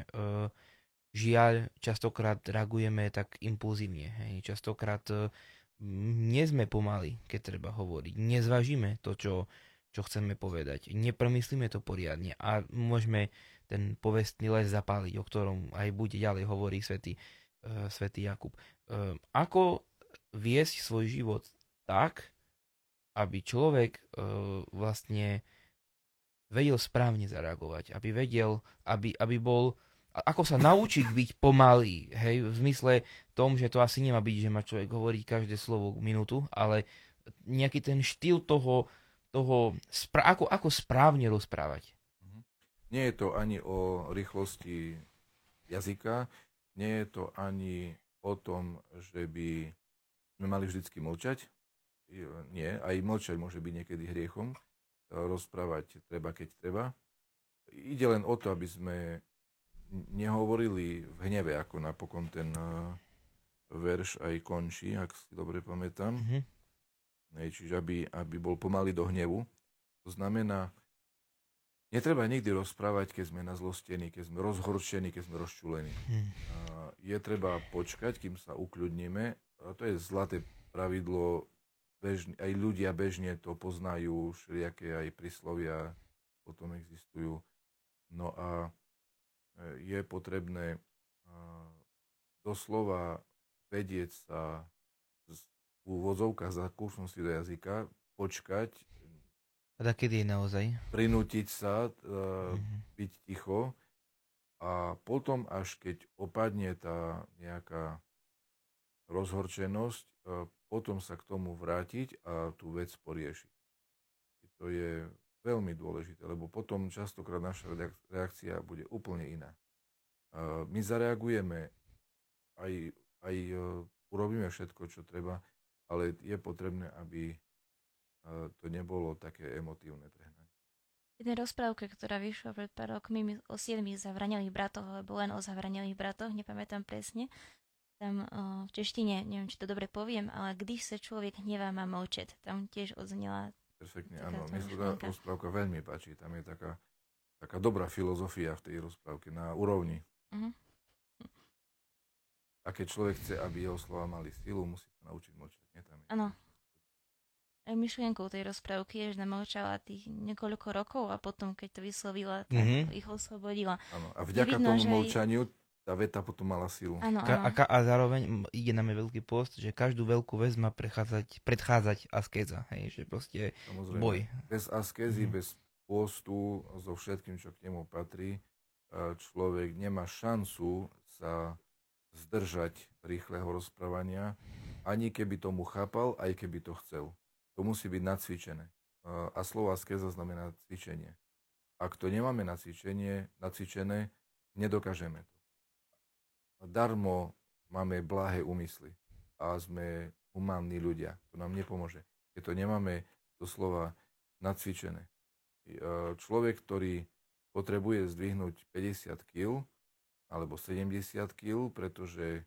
Speaker 1: žiaľ, častokrát reagujeme tak impulzívne. Hej. Častokrát nie sme pomali, keď treba hovoriť. Nezvažíme to, čo, čo chceme povedať. Nepremyslíme to poriadne a môžeme ten povestný les zapáliť, o ktorom aj bude ďalej hovorí svätý, uh, svätý Jakub. Uh, ako viesť svoj život tak, aby človek uh, vlastne vedel správne zareagovať, aby vedel, aby, aby bol ako sa naučiť byť pomalý, hej, v zmysle tom, že to asi nemá byť, že má človek hovoriť každé slovo minútu, ale nejaký ten štýl toho, toho spra- ako, ako správne rozprávať.
Speaker 3: Nie je to ani o rýchlosti jazyka, nie je to ani o tom, že by sme mali vždycky mlčať. Nie, aj mlčať môže byť niekedy hriechom. Rozprávať treba, keď treba. Ide len o to, aby sme nehovorili v hneve, ako napokon ten uh, verš aj končí, ak si dobre pamätám. Mm-hmm. Nej, čiže aby, aby bol pomaly do hnevu. To znamená, netreba nikdy rozprávať, keď sme nazlostení, keď sme rozhorčení, keď sme rozčúlení. Mm. Uh, je treba počkať, kým sa ukľudníme. A to je zlaté pravidlo. Bežne, aj ľudia bežne to poznajú, všelijaké aj príslovia potom existujú. No a je potrebné doslova vedieť sa z úvodzovka za kúšnosti do jazyka, počkať.
Speaker 1: A kedy je naozaj?
Speaker 3: Prinútiť sa, mm-hmm. byť ticho a potom, až keď opadne tá nejaká rozhorčenosť, potom sa k tomu vrátiť a tú vec poriešiť. To je veľmi dôležité, lebo potom častokrát naša reakcia bude úplne iná. My zareagujeme, aj, aj urobíme všetko, čo treba, ale je potrebné, aby to nebolo také emotívne prehnanie.
Speaker 2: V jednej rozprávke, ktorá vyšla pred pár rokmi o siedmich zavraňalých bratoch, alebo len o zavraňalých bratoch, nepamätám presne, tam v češtine, neviem, či to dobre poviem, ale když sa človek hnevá, má mlčet. Tam tiež odznela.
Speaker 3: Perfektne, áno. Mne sa tá rozprávka veľmi páči. Tam je taká, taká dobrá filozofia v tej rozprávke na úrovni. Uh-huh. A keď človek chce, aby jeho slova mali silu, musí sa naučiť mlčať.
Speaker 2: Áno. myšlienkou tej rozprávky je, že namlčala tých niekoľko rokov a potom, keď to vyslovila, tak
Speaker 1: mm-hmm.
Speaker 2: ich oslobodila.
Speaker 3: Áno, a vďaka vidno, tomu mlčaniu tá veta potom mala silu.
Speaker 2: Áno,
Speaker 1: Ka- a, ka- a zároveň ide nám veľký post, že každú veľkú vec má prechádzať, predchádzať askéza, hej, že proste
Speaker 3: Samozrejme,
Speaker 1: boj.
Speaker 3: Bez askézy, mm-hmm. bez postu, so všetkým, čo k nemu patrí, človek nemá šancu sa zdržať rýchleho rozprávania, ani keby tomu chápal, aj keby to chcel. To musí byť nacvičené. A slovo askéza znamená cvičenie. Ak to nemáme nacvičenie, nacvičené, nedokážeme to. Darmo máme blahé úmysly a sme humánni ľudia. To nám nepomôže. Keď to nemáme doslova nacvičené. Človek, ktorý potrebuje zdvihnúť päťdesiat kíl alebo sedemdesiat kíl, pretože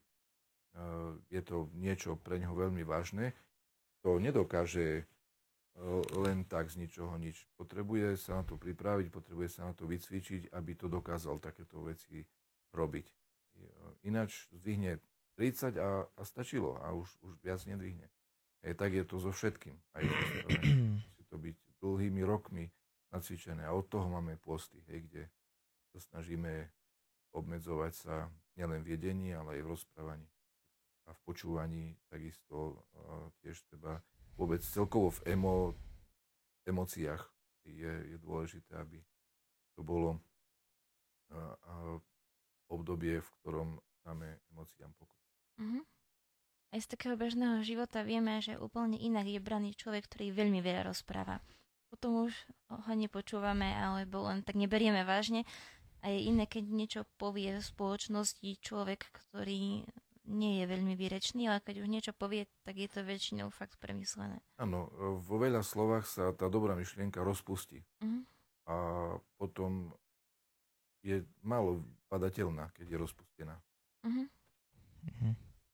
Speaker 3: je to niečo pre ňoho veľmi vážne, to nedokáže len tak z ničoho nič. Potrebuje sa na to pripraviť, potrebuje sa na to vycvičiť, aby to dokázal takéto veci robiť. Ináč zdvihne tridsať a, a stačilo a už, už viac nedvihne. E, tak je to so všetkým. Aj musí to byť dlhými rokmi nacvičené a od toho máme posty, hej, kde sa snažíme obmedzovať sa nielen v jedení, ale aj v rozprávaní. A v počúvaní takisto tiež treba vôbec celkovo v emo, emóciách je, je dôležité, aby to bolo a, a obdobie, v ktorom dáme emóciám pokoj.
Speaker 2: Uh-huh. Aj z takého bežného života vieme, že úplne inak je braný človek, ktorý veľmi veľa rozpráva. Potom už ho nepočúvame, alebo len tak neberieme vážne. A je iné, keď niečo povie v spoločnosti človek, ktorý nie je veľmi výrečný, ale keď už niečo povie, tak je to väčšinou fakt premyslené.
Speaker 3: Áno, vo veľa slovách sa tá dobrá myšlienka rozpustí. Uh-huh. A potom je málo padateľná, keď je rozpustená.
Speaker 2: Uh-huh.
Speaker 1: Uh-huh.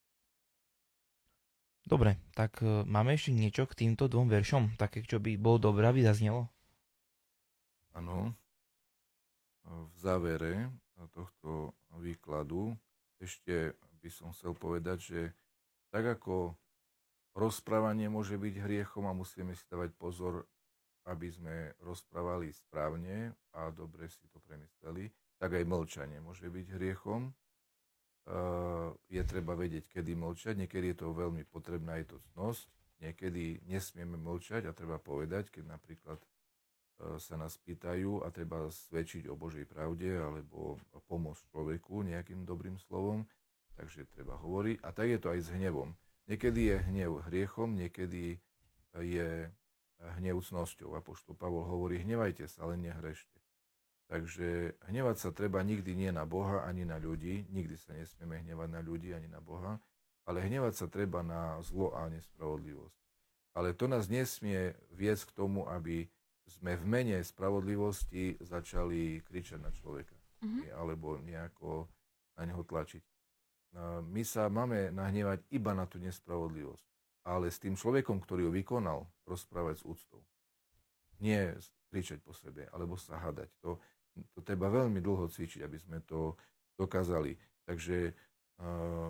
Speaker 1: Dobre, tak uh, máme ešte niečo k týmto dvom veršom, také, čo by bolo dobré, aby zaznelo?
Speaker 3: Áno. V závere tohto výkladu ešte by som chcel povedať, že tak ako rozprávanie môže byť hriechom a musíme si dávať pozor, aby sme rozprávali správne a dobre si to premysleli, tak aj mlčanie môže byť hriechom. Je treba vedieť, kedy mlčať. Niekedy je to veľmi potrebná aj to cnosť. Niekedy nesmieme mlčať a treba povedať, keď napríklad sa nás pýtajú a treba svedčiť o Božej pravde alebo pomôcť človeku nejakým dobrým slovom, takže treba hovoriť. A tak je to aj s hnevom. Niekedy je hnev hriechom, niekedy je hnev cnosťou. Apoštol Pavol hovorí, hnevajte sa, ale nehrešte. Takže hnevať sa treba nikdy nie na Boha, ani na ľudí. Nikdy sa nesmieme hnevať na ľudí, ani na Boha. Ale hnevať sa treba na zlo a nespravodlivosť. Ale to nás nesmie viesť k tomu, aby sme v mene spravodlivosti začali kričať na človeka. Uh-huh. Alebo nejako na neho tlačiť. My sa máme nahnevať iba na tú nespravodlivosť. Ale s tým človekom, ktorý ho vykonal, rozprávať s úctou. Nie kričať po sebe, alebo sa hádať. To, to treba veľmi dlho cvičiť, aby sme to dokázali. Takže uh,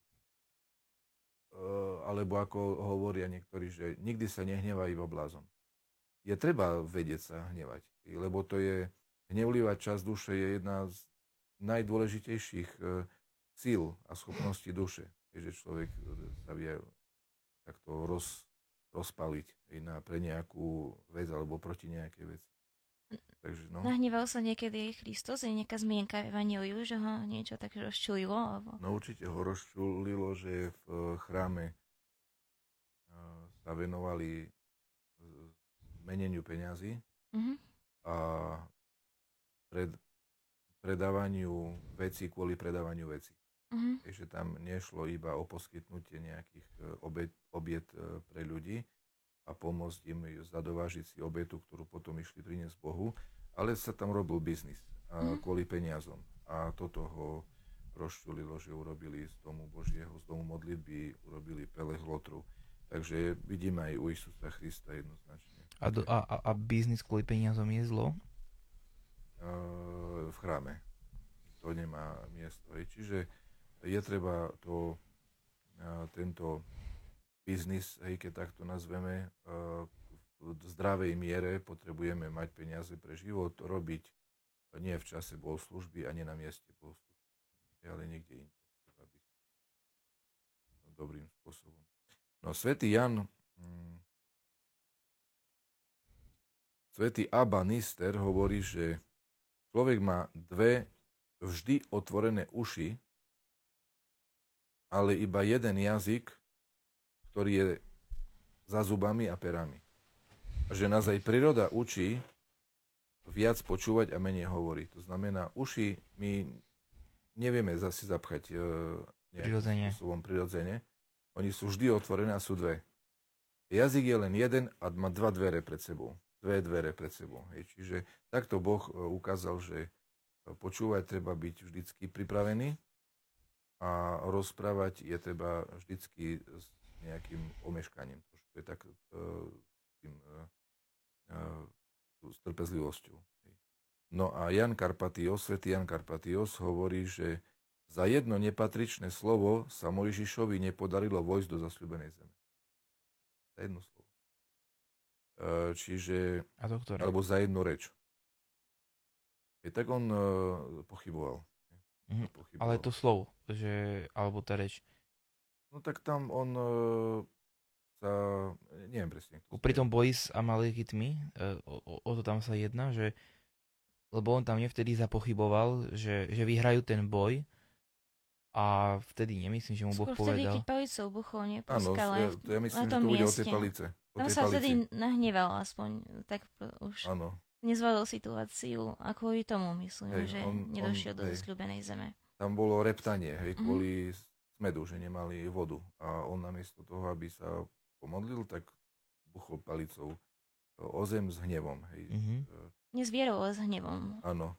Speaker 3: uh, alebo ako hovoria niektorí, že nikdy sa nehnevá iba blázon. Je treba vedieť sa hnevať, lebo to je, hnevlivá časť duše je jedna z najdôležitejších uh, síl a schopností duše, keďže človek sa vie takto roz, rozpaliť na, pre nejakú vec alebo proti nejakej veci. Takže, no.
Speaker 2: Nahneval sa niekedy Kristus? Je nejaká zmienka v Evanjeliu, že ho niečo tak rozčulilo? Alebo...
Speaker 3: No určite ho rozčulilo, že v chráme sa venovali meneniu peňazí uh-huh. a pred, predávaniu vecí kvôli predávaniu vecí. Uh-huh. Takže tam nešlo iba o poskytnutie nejakých obiet, obiet pre ľudí a pomôcť im zadovážiť si obetu, ktorú potom išli priniesť Bohu, ale sa tam robil biznis uh-huh. kvôli peniazom. A toto ho rozčulilo, že urobili z domu Božieho, z domu modlitby, urobili pelech lotru. Takže vidíme aj u Isusa Krista jednoznačne.
Speaker 1: A, do, a, a, a biznis kvôli peniazom je zlo?
Speaker 3: Uh, v chráme. To nemá miesto. Čiže je treba to, tento biznis, hej, keď takto nazveme, v zdravej miere potrebujeme mať peniaze pre život, robiť nie v čase bohoslužby a nie na mieste bohoslužby, ale niekde inde. Dobrým spôsobom. No, svätý Jan, hm, svätý Abba Nister hovorí, že človek má dve vždy otvorené uši, ale iba jeden jazyk, ktorý je za zubami a perami. A že nás aj príroda učí viac počúvať a menej hovoriť. To znamená, uši my nevieme zase zapchať e, nejakým spôsobom prirodzene. Oni sú vždy otvorené a sú dve. Jazyk je len jeden a má dva dvere pred sebou. Dve dvere pred sebou. Hej. Čiže takto Boh ukázal, že počúvať treba byť vždycky pripravený a rozprávať je treba vždycky s nejakým omeškaním. Trošku je tak uh, tým, uh, uh, s trpezlivosťou. No a Jan Karpatios, svätý Jan Karpatios hovorí, že za jedno nepatričné slovo sa Mojžišovi nepodarilo vojsť do zasľúbenej zeme. Za jedno slovo. Uh, čiže...
Speaker 1: A to ktoré?
Speaker 3: Alebo za jednu reč. I tak on uh, pochyboval.
Speaker 1: Mm-hmm. pochyboval. Ale to slovo, že, alebo tá reč.
Speaker 3: No tak tam on uh, sa, neviem presne.
Speaker 1: Pri tom boji s Amalekitmi, uh, o, o, o to tam sa jedná, že, lebo on tam nevtedy zapochyboval, že, že vyhrajú ten boj a vtedy nemyslím, že mu Boh
Speaker 2: Skôr
Speaker 1: povedal.
Speaker 2: Skôr vtedy palicou buchol, nie? Po
Speaker 3: Áno,
Speaker 2: skale,
Speaker 3: ja, ja myslím,
Speaker 2: na
Speaker 3: že
Speaker 2: tom
Speaker 3: to bude
Speaker 2: mieste.
Speaker 3: o tej palice. O
Speaker 2: tam
Speaker 3: tej
Speaker 2: sa
Speaker 3: palici.
Speaker 2: vtedy nahneval aspoň, tak už...
Speaker 3: Áno.
Speaker 2: Nezvládol situáciu a kvôli tomu myslím,
Speaker 3: hej,
Speaker 2: že
Speaker 3: on,
Speaker 2: nedošiel
Speaker 3: on,
Speaker 2: do zasľúbenej zeme.
Speaker 3: Tam bolo reptanie, hej,
Speaker 2: Mm-hmm.
Speaker 3: kvôli smedu, že nemali vodu. A on namiesto toho, aby sa pomodlil, tak buchol palicou o zem s hnevom. Hej.
Speaker 2: Mm-hmm. Nezvierol s hnevom.
Speaker 3: Áno.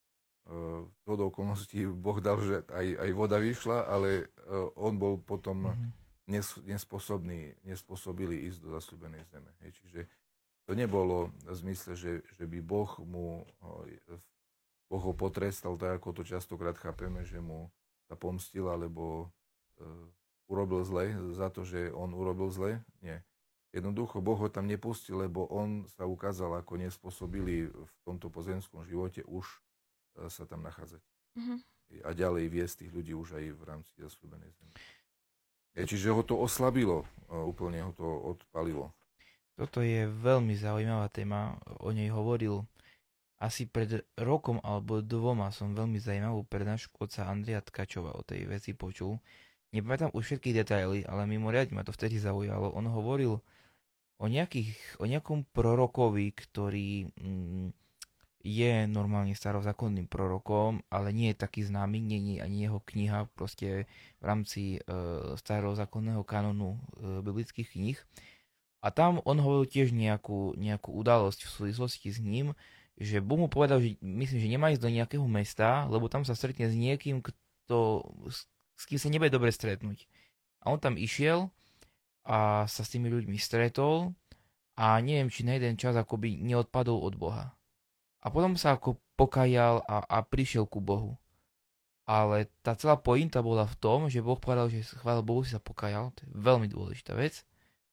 Speaker 3: Z hodou okolností Boh dal, že aj, aj voda vyšla, ale on bol potom mm-hmm. nes, nespôsobný, nespôsobili ísť do zasľúbenej zeme. Hej. Čiže to nebolo v zmysle, že, že by Boh mu Boh ho potrestal, tak ako to častokrát chápeme, že mu sa pomstil, alebo uh, urobil zle za to, že on urobil zle. Nie. Jednoducho Boh ho tam nepustil, lebo on sa ukázal ako nespôsobili v tomto pozemskom živote už uh, sa tam nachádzať. Mm-hmm. A ďalej viesť tých ľudí už aj v rámci zasľúbenej zemi. Čiže ho to oslabilo, uh, úplne ho to odpalilo.
Speaker 1: Toto je veľmi zaujímavá téma, o nej hovoril asi pred rokom alebo dvoma som veľmi zaujímavú prednášku otca Andreja Tkačova o tej veci počul. Nepamätám už všetky detaily, ale mimoriadne ma to vtedy zaujalo. On hovoril o, nejakých, o nejakom prorokovi, ktorý mm, je normálne starozákonným prorokom, ale nie je taký známy, nie je ani jeho kniha proste v rámci e, starozákonného kanonu e, biblických kníh. A tam on hovoril tiež nejakú, nejakú udalosť v súvislosti s ním, že Boh mu povedal, že myslím, že nemá ísť do nejakého mesta, lebo tam sa stretne s niekým, kto, s, s kým sa nebude dobre stretnúť. A on tam išiel a sa s tými ľuďmi stretol a neviem, či na jeden čas akoby neodpadol od Boha. A potom sa ako pokajal a, a prišiel ku Bohu. Ale tá celá pointa bola v tom, že Boh povedal, že chvála Bohu si sa pokajal, to je veľmi dôležitá vec.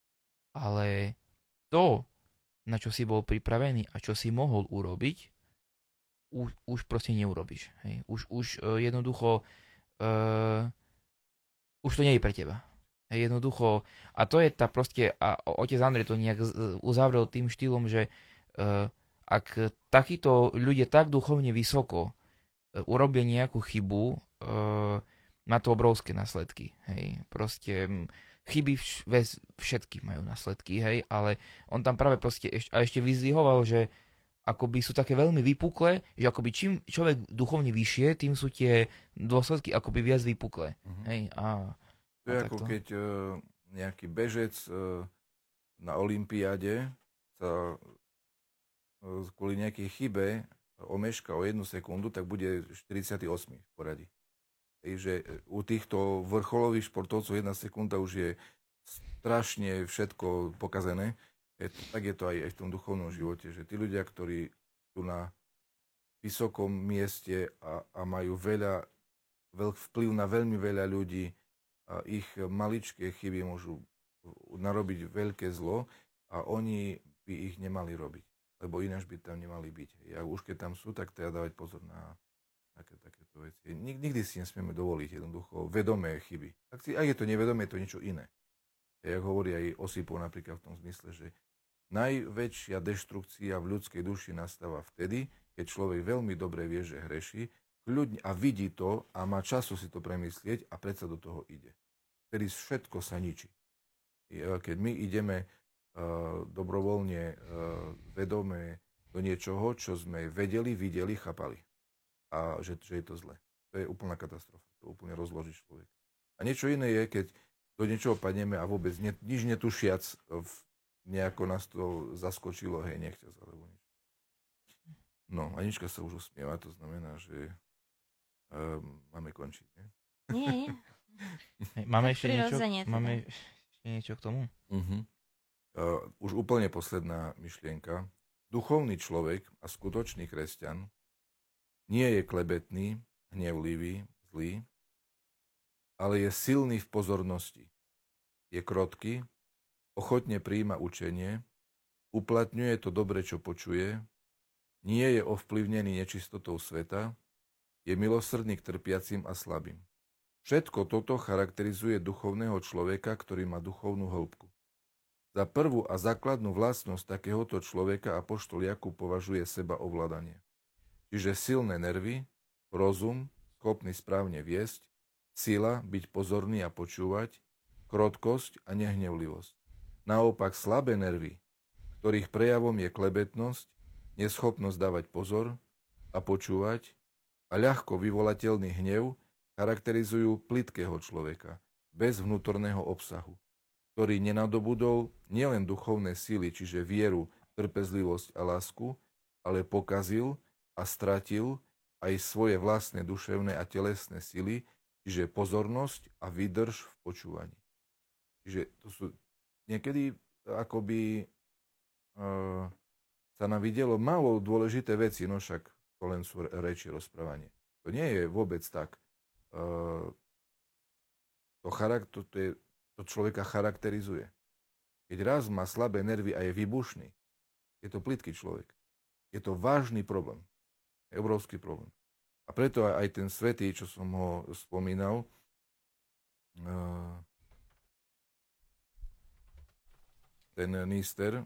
Speaker 1: Ale to, na čo si bol pripravený a čo si mohol urobiť, už, už proste neurobíš. Hej. Už, už uh, jednoducho uh, už to nie je pre teba. Hej, jednoducho, a to je tá proste, a otec Andrej to nejak uzavrel tým štýlom, že uh, ak takíto ľudia tak duchovne vysoko uh, urobia nejakú chybu, uh, má to obrovské následky. Hej. Proste chyby vš- všetky majú následky, hej, ale on tam práve proste eš- a ešte vyzdvihoval, že akoby sú také veľmi vypuklé, že akoby čím človek duchovne vyššie, tým sú tie dôsledky akoby viac vypuklé. Uh-huh. Hej, a,
Speaker 3: to je a ako takto. Keď uh, nejaký bežec uh, na olympiáde sa uh, kvôli nejakej chybe omeška o jednu sekundu, tak bude štyridsiaty ôsmy v poradí. Že u týchto vrcholových športovcov jedna sekunda už je strašne všetko pokazené. Je to, tak je to aj, aj v tom duchovnom živote, že tí ľudia, ktorí sú na vysokom mieste a, a majú veľa, veľk vplyv na veľmi veľa ľudí, a ich maličké chyby môžu narobiť veľké zlo a oni by ich nemali robiť, lebo ináč by tam nemali byť. A už keď tam sú, tak treba dávať pozor na také, takéto veci. Nik, nikdy si nesmieme dovoliť jednoducho vedomé chyby. Ak, si, ak je to nevedomé, je to niečo iné. Jak hovorí aj Osipov napríklad v tom zmysle, že najväčšia deštrukcia v ľudskej duši nastáva vtedy, keď človek veľmi dobre vie, že hreší, kľudne a vidí to a má času si to premyslieť a predsa do toho ide. Vtedy všetko sa ničí. Keď my ideme uh, dobrovoľne, uh, vedomé do niečoho, čo sme vedeli, videli, chápali. A že, že je to zle. To je úplná katastrofa. To úplne rozloží človek. A niečo iné je, keď do niečoho padneme a vôbec ne, nič netušiac, v, nejako nás to zaskočilo, hej, nechťac, alebo nič. No, Anička sa už usmieva, to znamená, že um, máme končiť, nie?
Speaker 2: Nie, nie.
Speaker 1: Máme ešte niečo, máme ešte niečo k tomu?
Speaker 3: Uh-huh. Uh, už úplne posledná myšlienka. Duchovný človek a skutočný kresťan nie je klebetný, hnevlivý, zlý, ale je silný v pozornosti. Je krotký, ochotne prijíma učenie, uplatňuje to dobre, čo počuje, nie je ovplyvnený nečistotou sveta, je milosrdný k trpiacim a slabým. Všetko toto charakterizuje duchovného človeka, ktorý má duchovnú hĺbku. Za prvú a základnú vlastnosť takéhoto človeka apoštol Jakub považuje seba ovládanie. Čiže silné nervy, rozum, schopný správne viesť, sila byť pozorný a počúvať, krotkosť a nehnevlivosť. Naopak slabé nervy, ktorých prejavom je klebetnosť, neschopnosť dávať pozor a počúvať a ľahko vyvolateľný hnev charakterizujú plytkého človeka, bez vnútorného obsahu, ktorý nenadobudol nielen duchovné síly, čiže vieru, trpezlivosť a lásku, ale pokazil a stratil aj svoje vlastné duševné a telesné sily, čiže pozornosť a výdrž v počúvaní. Čiže to sú niekedy akoby uh, sa nám videlo málo dôležité veci, no však to len sú reči, rozprávanie. To nie je vôbec tak. Uh, to, charakter, to, je, to človeka charakterizuje. Keď raz má slabé nervy a je výbušný, je to plytký človek. Je to vážny problém. Je obrovský problém. A preto aj ten svätý, čo som ho spomínal, ten Nister,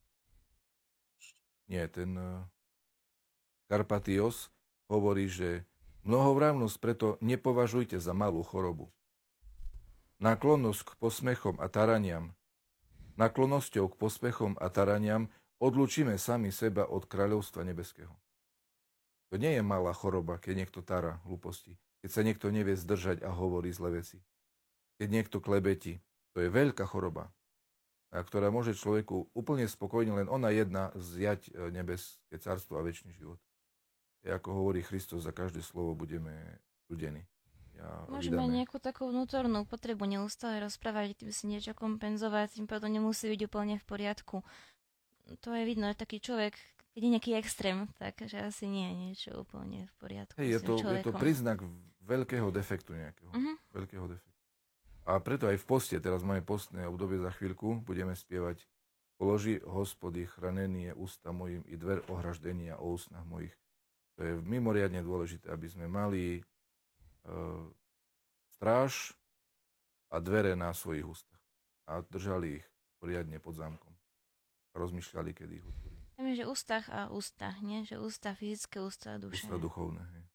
Speaker 3: nie, ten Karpatios hovorí, že mnohovrávnosť preto nepovažujte za malú chorobu. Náklonnosť k posmechom a taraniam, náklonnosťou k posmechom a taraniam odlúčime sami seba od kráľovstva nebeského. To nie je malá choroba, keď niekto tára hlúposti. Keď sa niekto nevie zdržať a hovorí zlé veci. Keď niekto klebetí. To je veľká choroba, a ktorá môže človeku úplne spokojne, len ona jedna, zjať nebeské carstvo a večný život. Je, ako hovorí Kristus, za každé slovo budeme súdení. Ja,
Speaker 2: Môžeme vydáme nejakú takú vnútornú potrebu neustále rozprávať, tým si niečo kompenzovať, tým potom nemusí byť úplne v poriadku. To je vidno, taký človek, keď je nejaký extrém, tak že asi nie je niečo úplne v poriadku.
Speaker 3: Hej, je, to, je to príznak veľkého defektu nejakého. Uh-huh. Veľkého defektu. A preto aj v poste, teraz máme postné obdobie za chvíľku, budeme spievať Položi, Hospody, chranený je ústa mojim i dver ohraždenia o ústnach mojich. To je mimoriadne dôležité, aby sme mali uh, stráž a dvere na svojich ústach. A držali ich poriadne pod zámkom. A rozmýšľali, kedy ich otvorí.
Speaker 2: Viem, že ústach a ústach, nie? Že ústa fyzické, ústa a duše.
Speaker 3: Ústa duchovné, hej.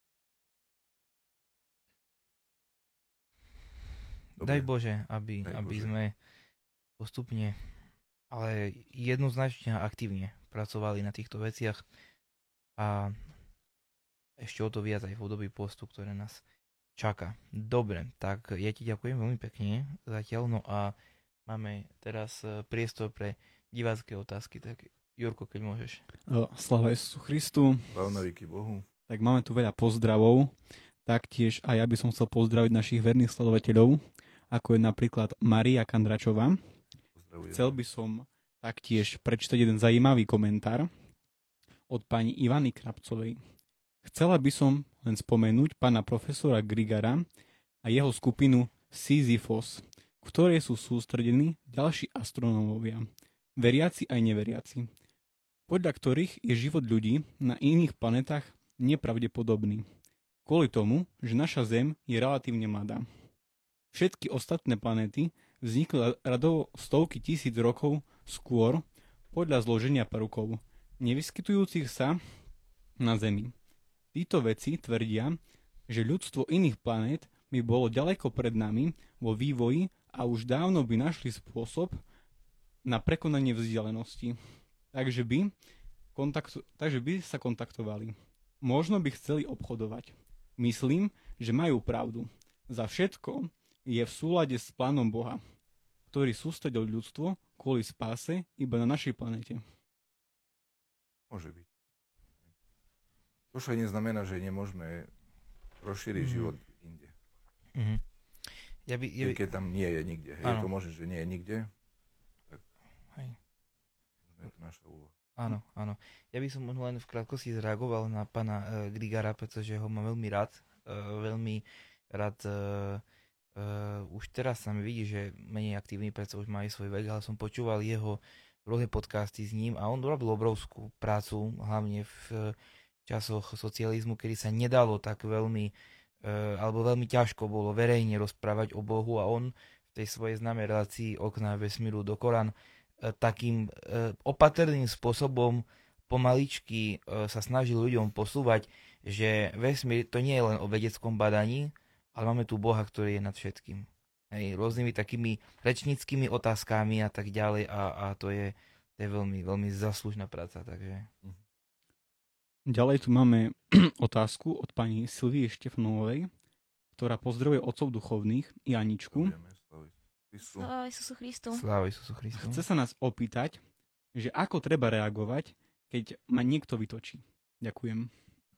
Speaker 1: Daj Bože, aby, Daj aby Bože. sme postupne, ale jednoznačne a aktívne pracovali na týchto veciach a ešte o to viac aj v období postu, ktoré nás čaká. Dobre, tak ja ti ďakujem veľmi pekne zatiaľ, no a máme teraz priestor pre divácké otázky, tak Jurko, keď môžeš.
Speaker 4: Sláva Ježišu Christu.
Speaker 3: Sláva na veky Bohu.
Speaker 4: Tak máme tu veľa pozdravov, taktiež aj ja by som chcel pozdraviť našich verných sledovateľov, ako je napríklad Maria Kandračová. Pozdravujem. Chcel by som taktiež prečítať jeden zaujímavý komentár od pani Ivany Krapcovej. Chcela by som len spomenúť pána profesora Grigara a jeho skupinu Sisyphos. v ktorej sú sústredení ďalší astronómovia, veriaci aj neveriaci, podľa ktorých je život ľudí na iných planetách nepravdepodobný. Kvôli tomu, že naša Zem je relatívne mladá. Všetky ostatné planéty vznikli radovo stovky tisíc rokov skôr podľa zloženia prvkov, nevyskytujúcich sa na Zemi. Títo vedci tvrdia, že ľudstvo iných planét by bolo ďaleko pred nami vo vývoji a už dávno by našli spôsob na prekonanie vzdialenosti. Takže by, kontaktu- takže by sa kontaktovali. Možno by chceli obchodovať. Myslím, že majú pravdu. Za všetko je v súlade s plánom Boha, ktorý sústredil ľudstvo kvôli spáse iba na našej planete.
Speaker 3: Môže byť. To však neznamená, že nemôžeme rozšíriť mm. život inde.
Speaker 1: Mm-hmm. Ja by, ja by...
Speaker 3: Keď tam nie je nikde. Je to možné, že nie je nikde, tak
Speaker 1: Hej.
Speaker 3: možno je to naša úloha.
Speaker 1: Áno, áno. Ja by som len v krátkosti zareagoval na pána uh, Grigara, pretože ho mám veľmi rád. Uh, veľmi rád uh, uh, už teraz sa mi vidí, že menej aktívny, pretože už má aj svoj vek, ale som počúval jeho rôzne podcasty s ním a on robil obrovskú prácu, hlavne v časoch socializmu, kedy sa nedalo tak veľmi, uh, alebo veľmi ťažko bolo verejne rozprávať o Bohu a on v tej svojej známej relácii Okná vesmíru do Korán takým e, opatrným spôsobom pomaličky e, sa snažil ľuďom posúvať, že vesmír to nie je len o vedeckom badaní, ale máme tu Boha, ktorý je nad všetkým. Hej, rôznymi takými rečníckymi otázkami a tak ďalej a, a to je, to je veľmi, veľmi zaslužná práca. Takže.
Speaker 4: Ďalej tu máme otázku od pani Silvie Štefanovej, ktorá pozdravuje otcov duchovných i Aničku.
Speaker 2: Sláva Isusu Christu.
Speaker 1: Sláva Isusu Christu.
Speaker 4: Chce sa nás opýtať, že ako treba reagovať, keď ma niekto vytočí. Ďakujem.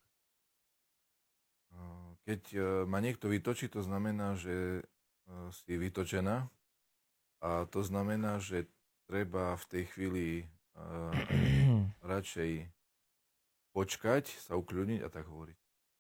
Speaker 3: Keď ma niekto vytočí, to znamená, že si vytočená a to znamená, že treba v tej chvíli radšej počkať, sa ukľudniť a tak hovoriť.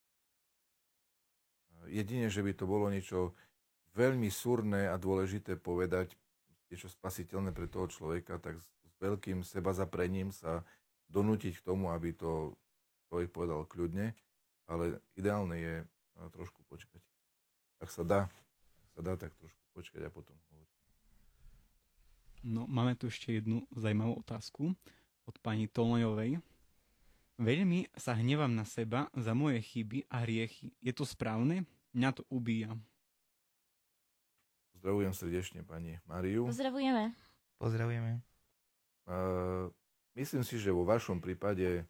Speaker 3: Jedine, že by to bolo niečo veľmi súrne a dôležité povedať, niečo spasiteľné pre toho človeka, tak s veľkým sebazaprením sa donútiť k tomu, aby to človek povedal kľudne, ale ideálne je trošku počkať. Ak sa dá, ak sa dá, tak trošku počkať a potom hovoriť.
Speaker 4: No, máme tu ešte jednu zaujímavú otázku od pani Tolnojovej. Veľmi sa hnevám na seba za moje chyby a hriechy. Je to správne? Mňa to ubíja.
Speaker 3: Pozdravujem srdečne pani Máriu.
Speaker 2: Pozdravujeme.
Speaker 1: Pozdravujeme.
Speaker 3: Uh, myslím si, že vo vašom prípade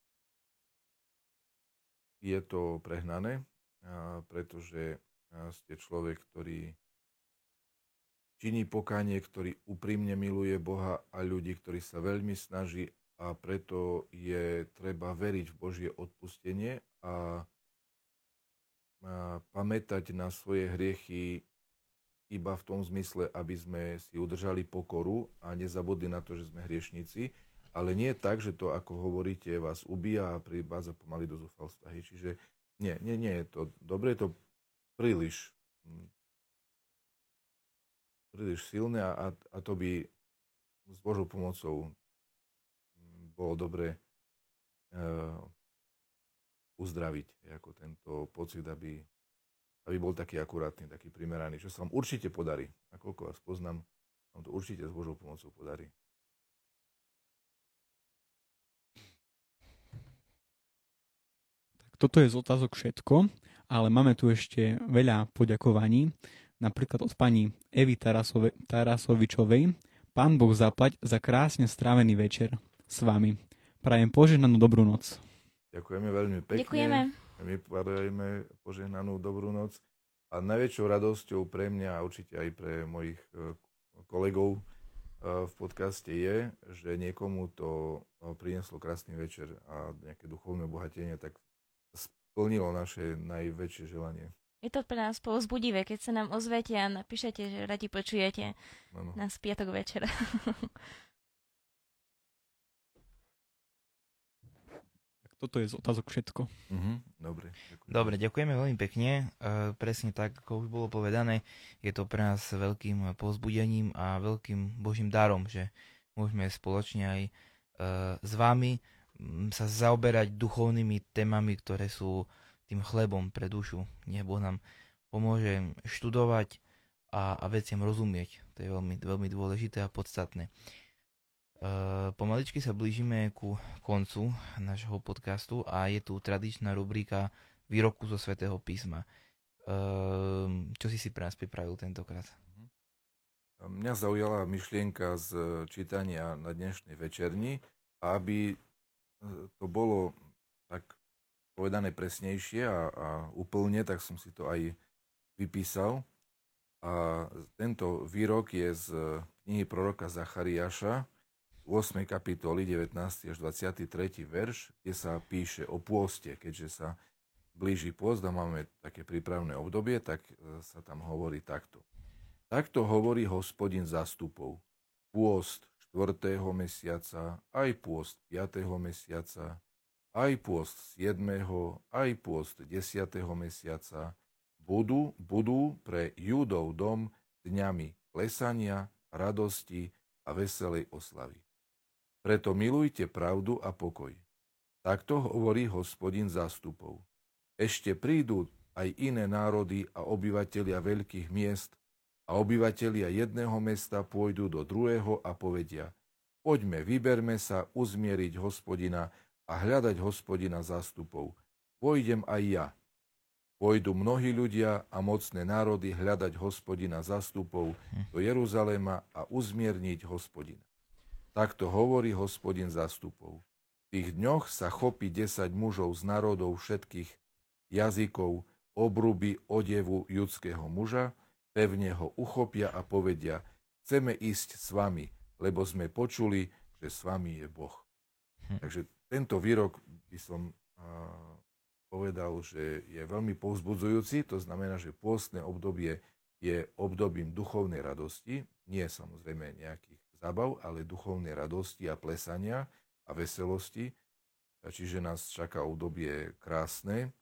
Speaker 3: je to prehnané, uh, pretože uh, ste človek, ktorý činí pokánie, ktorý úprimne miluje Boha a ľudí, ktorý sa veľmi snaží a preto je treba veriť v Božie odpustenie a, a pamätať na svoje hriechy iba v tom zmysle, aby sme si udržali pokoru a nezabudli na to, že sme hriešnici, ale nie tak, že to, ako hovoríte, vás ubíja a privádza pomaly do zúfalstva. Čiže nie, nie, nie je to dobre, je to príliš, príliš silné a, a to by s Božou pomocou bolo dobre uh, uzdraviť ako tento pocit, aby aby bol taký akurátny, taký primeraný, čo sa vám určite podarí. Nakoľko vás poznám, vám to určite s Božou pomocou podarí.
Speaker 4: Tak toto je z otázok všetko, ale máme tu ešte veľa poďakovaní, napríklad od pani Evy Tarasove, Tarasovičovej. Pán Boh zaplať za krásne strávený večer s vami. Prajem požehnanú dobrú noc.
Speaker 3: Ďakujeme veľmi pekne.
Speaker 2: Ďakujeme.
Speaker 3: My prajeme požehnanú dobrú noc a najväčšou radosťou pre mňa a určite aj pre mojich kolegov v podcaste je, že niekomu to prinieslo krásny večer a nejaké duchovné obohatenie, tak splnilo naše najväčšie želanie.
Speaker 2: Je to pre nás povzbudivé, keď sa nám ozvete a napíšete, že radi počujete ano. Nás piatok večer.
Speaker 4: Toto je z otázok všetko.
Speaker 3: Uh-huh. Dobre, ďakujem.
Speaker 1: Dobre, ďakujeme veľmi pekne. E, presne tak, ako už bolo povedané, je to pre nás veľkým povzbudením a veľkým Božím darom, že môžeme spoločne aj e, s vami sa zaoberať duchovnými témami, ktoré sú tým chlebom pre dušu. Nech Boh nám pomôže študovať a, a veciam rozumieť. To je veľmi, veľmi dôležité a podstatné. E, pomaličky sa blížime ku koncu nášho podcastu a je tu tradičná rubrika Výroku zo Svätého písma. E, čo si si pre nás pripravil tentokrát?
Speaker 3: Mňa zaujala myšlienka z čítania na dnešnej večerni, aby to bolo tak povedané presnejšie a, a úplne, tak som si to aj vypísal. A tento výrok je z knihy proroka Zachariáša, ôsmej kapitoly, devätnásty až dvadsiaty tretí verš, kde sa píše o pôste. Keďže sa blíži pôst a máme také prípravné obdobie, tak sa tam hovorí takto. Takto hovorí Hospodin zástupov. Pôst štvrtého mesiaca, aj pôst piatého mesiaca, aj pôst siedmeho, aj pôst desiatého mesiaca budú, budú pre Júdov dom dňami klesania, radosti a veselej oslavy. Preto milujte pravdu a pokoj. Takto hovorí Hospodin zástupov. Ešte prídu aj iné národy a obyvatelia veľkých miest, a obyvatelia jedného mesta pôjdu do druhého a povedia: Poďme, vyberme sa uzmieriť Hospodina a hľadať Hospodina zástupov. Pôjdem aj ja. Pôjdu mnohí ľudia a mocné národy hľadať Hospodina zástupov do Jeruzalema a uzmierniť Hospodina. Takto hovorí Hospodin zástupov. V tých dňoch sa chopí desať mužov z národov všetkých jazykov, obruby odevu judského muža, pevne ho uchopia a povedia: Chceme ísť s vami, lebo sme počuli, že s vami je Boh. Hm. Takže tento výrok by som uh, povedal, že je veľmi povzbudzujúci. To znamená, že pôstne obdobie je obdobím duchovnej radosti, nie samozrejme nejakých zábav, ale duchovnej radosti a plesania a veselosti. Čiže nás čaká obdobie krásne,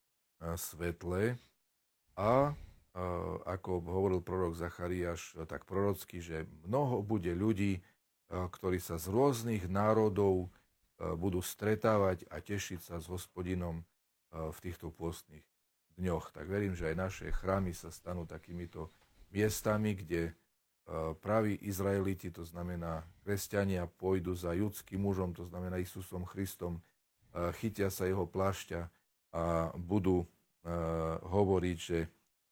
Speaker 3: svetlé a ako hovoril prorok Zachariáš tak prorocky, že mnoho bude ľudí, ktorí sa z rôznych národov budú stretávať a tešiť sa s Hospodinom v týchto pôstnych dňoch. Tak verím, že aj naše chrámy sa stanú takýmito miestami, kde praví Izraeliti, to znamená kresťania, pôjdu za judským mužom, to znamená Isusom Christom, chytia sa jeho plášťa a budú hovoriť, že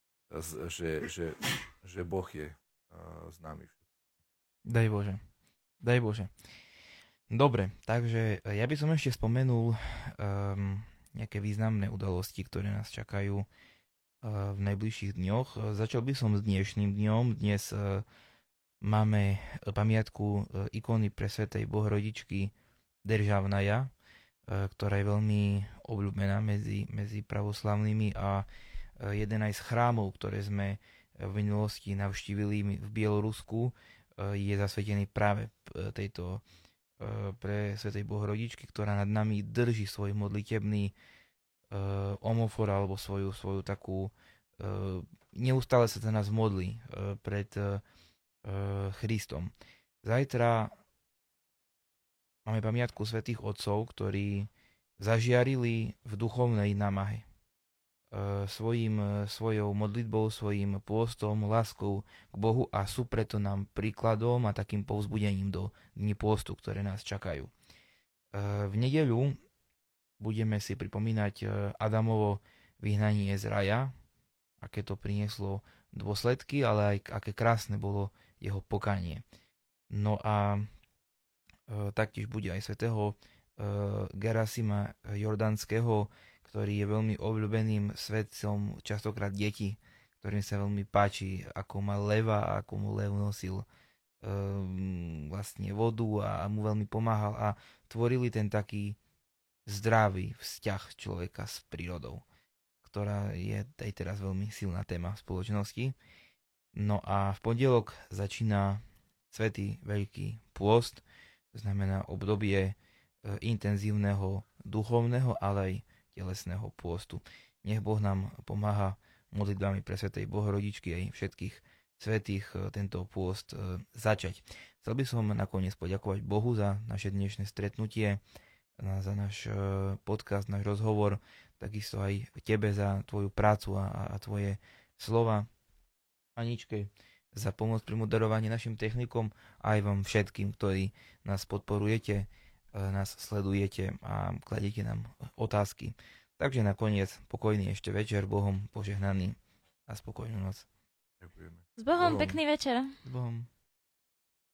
Speaker 3: Že, že, že Boh je uh, s nami.
Speaker 1: Daj Bože. Daj Bože. Dobre, takže ja by som ešte spomenul um, nejaké významné udalosti, ktoré nás čakajú uh, v najbližších dňoch. Začal by som s dnešným dňom. Dnes uh, máme pamiatku uh, ikony presvätej Bohorodičky Deržavnaja, uh, ktorá je veľmi obľúbená medzi, medzi pravoslavnými a jeden aj z chrámov, ktoré sme v minulosti navštívili v Bielorusku, je zasvetený práve tejto pre svätej Bohorodičky, ktorá nad nami drží svoj modlitebný omofor alebo svoju, svoju takú neustále sa za nás modlí pred Christom. Zajtra máme pamiatku svätých otcov, ktorí zažiarili v duchovnej námahe. Svojím, svojou modlitbou, svojím pôstom, láskou k Bohu a sú preto nám príkladom a takým povzbudením do dní pôstu, ktoré nás čakajú. V nedeľu budeme si pripomínať Adamovo vyhnanie z raja, aké to prinieslo dôsledky, ale aj aké krásne bolo jeho pokanie. No a taktiež bude aj svätého Gerasima Jordanského, ktorý je veľmi obľúbeným svetcom častokrát detí, ktorým sa veľmi páči, ako mal leva a ako mu lev nosil um, vlastne vodu a, a mu veľmi pomáhal a tvorili ten taký zdravý vzťah človeka s prírodou, ktorá je aj teraz veľmi silná téma v spoločnosti. No a v pondelok začína svätý Veľký pôst, to znamená obdobie intenzívneho duchovného, ale aj telesného pôstu. Nech Boh nám pomáha modlitbami pre svätej Bohorodičky aj všetkých svätých tento pôst začať. Chcel by som nakoniec poďakovať Bohu za naše dnešné stretnutie, za náš podcast, náš rozhovor, takisto aj tebe za tvoju prácu a, a tvoje slova. Aničke za pomoc pri moderovaní našim technikom a aj vám všetkým, ktorí nás podporujete, nás sledujete a kladete nám otázky. Takže nakoniec pokojný ešte večer, Bohom požehnaný a spokojnú noc.
Speaker 3: Ďakujeme.
Speaker 2: S Bohom, pekný večer.
Speaker 1: S Bohom.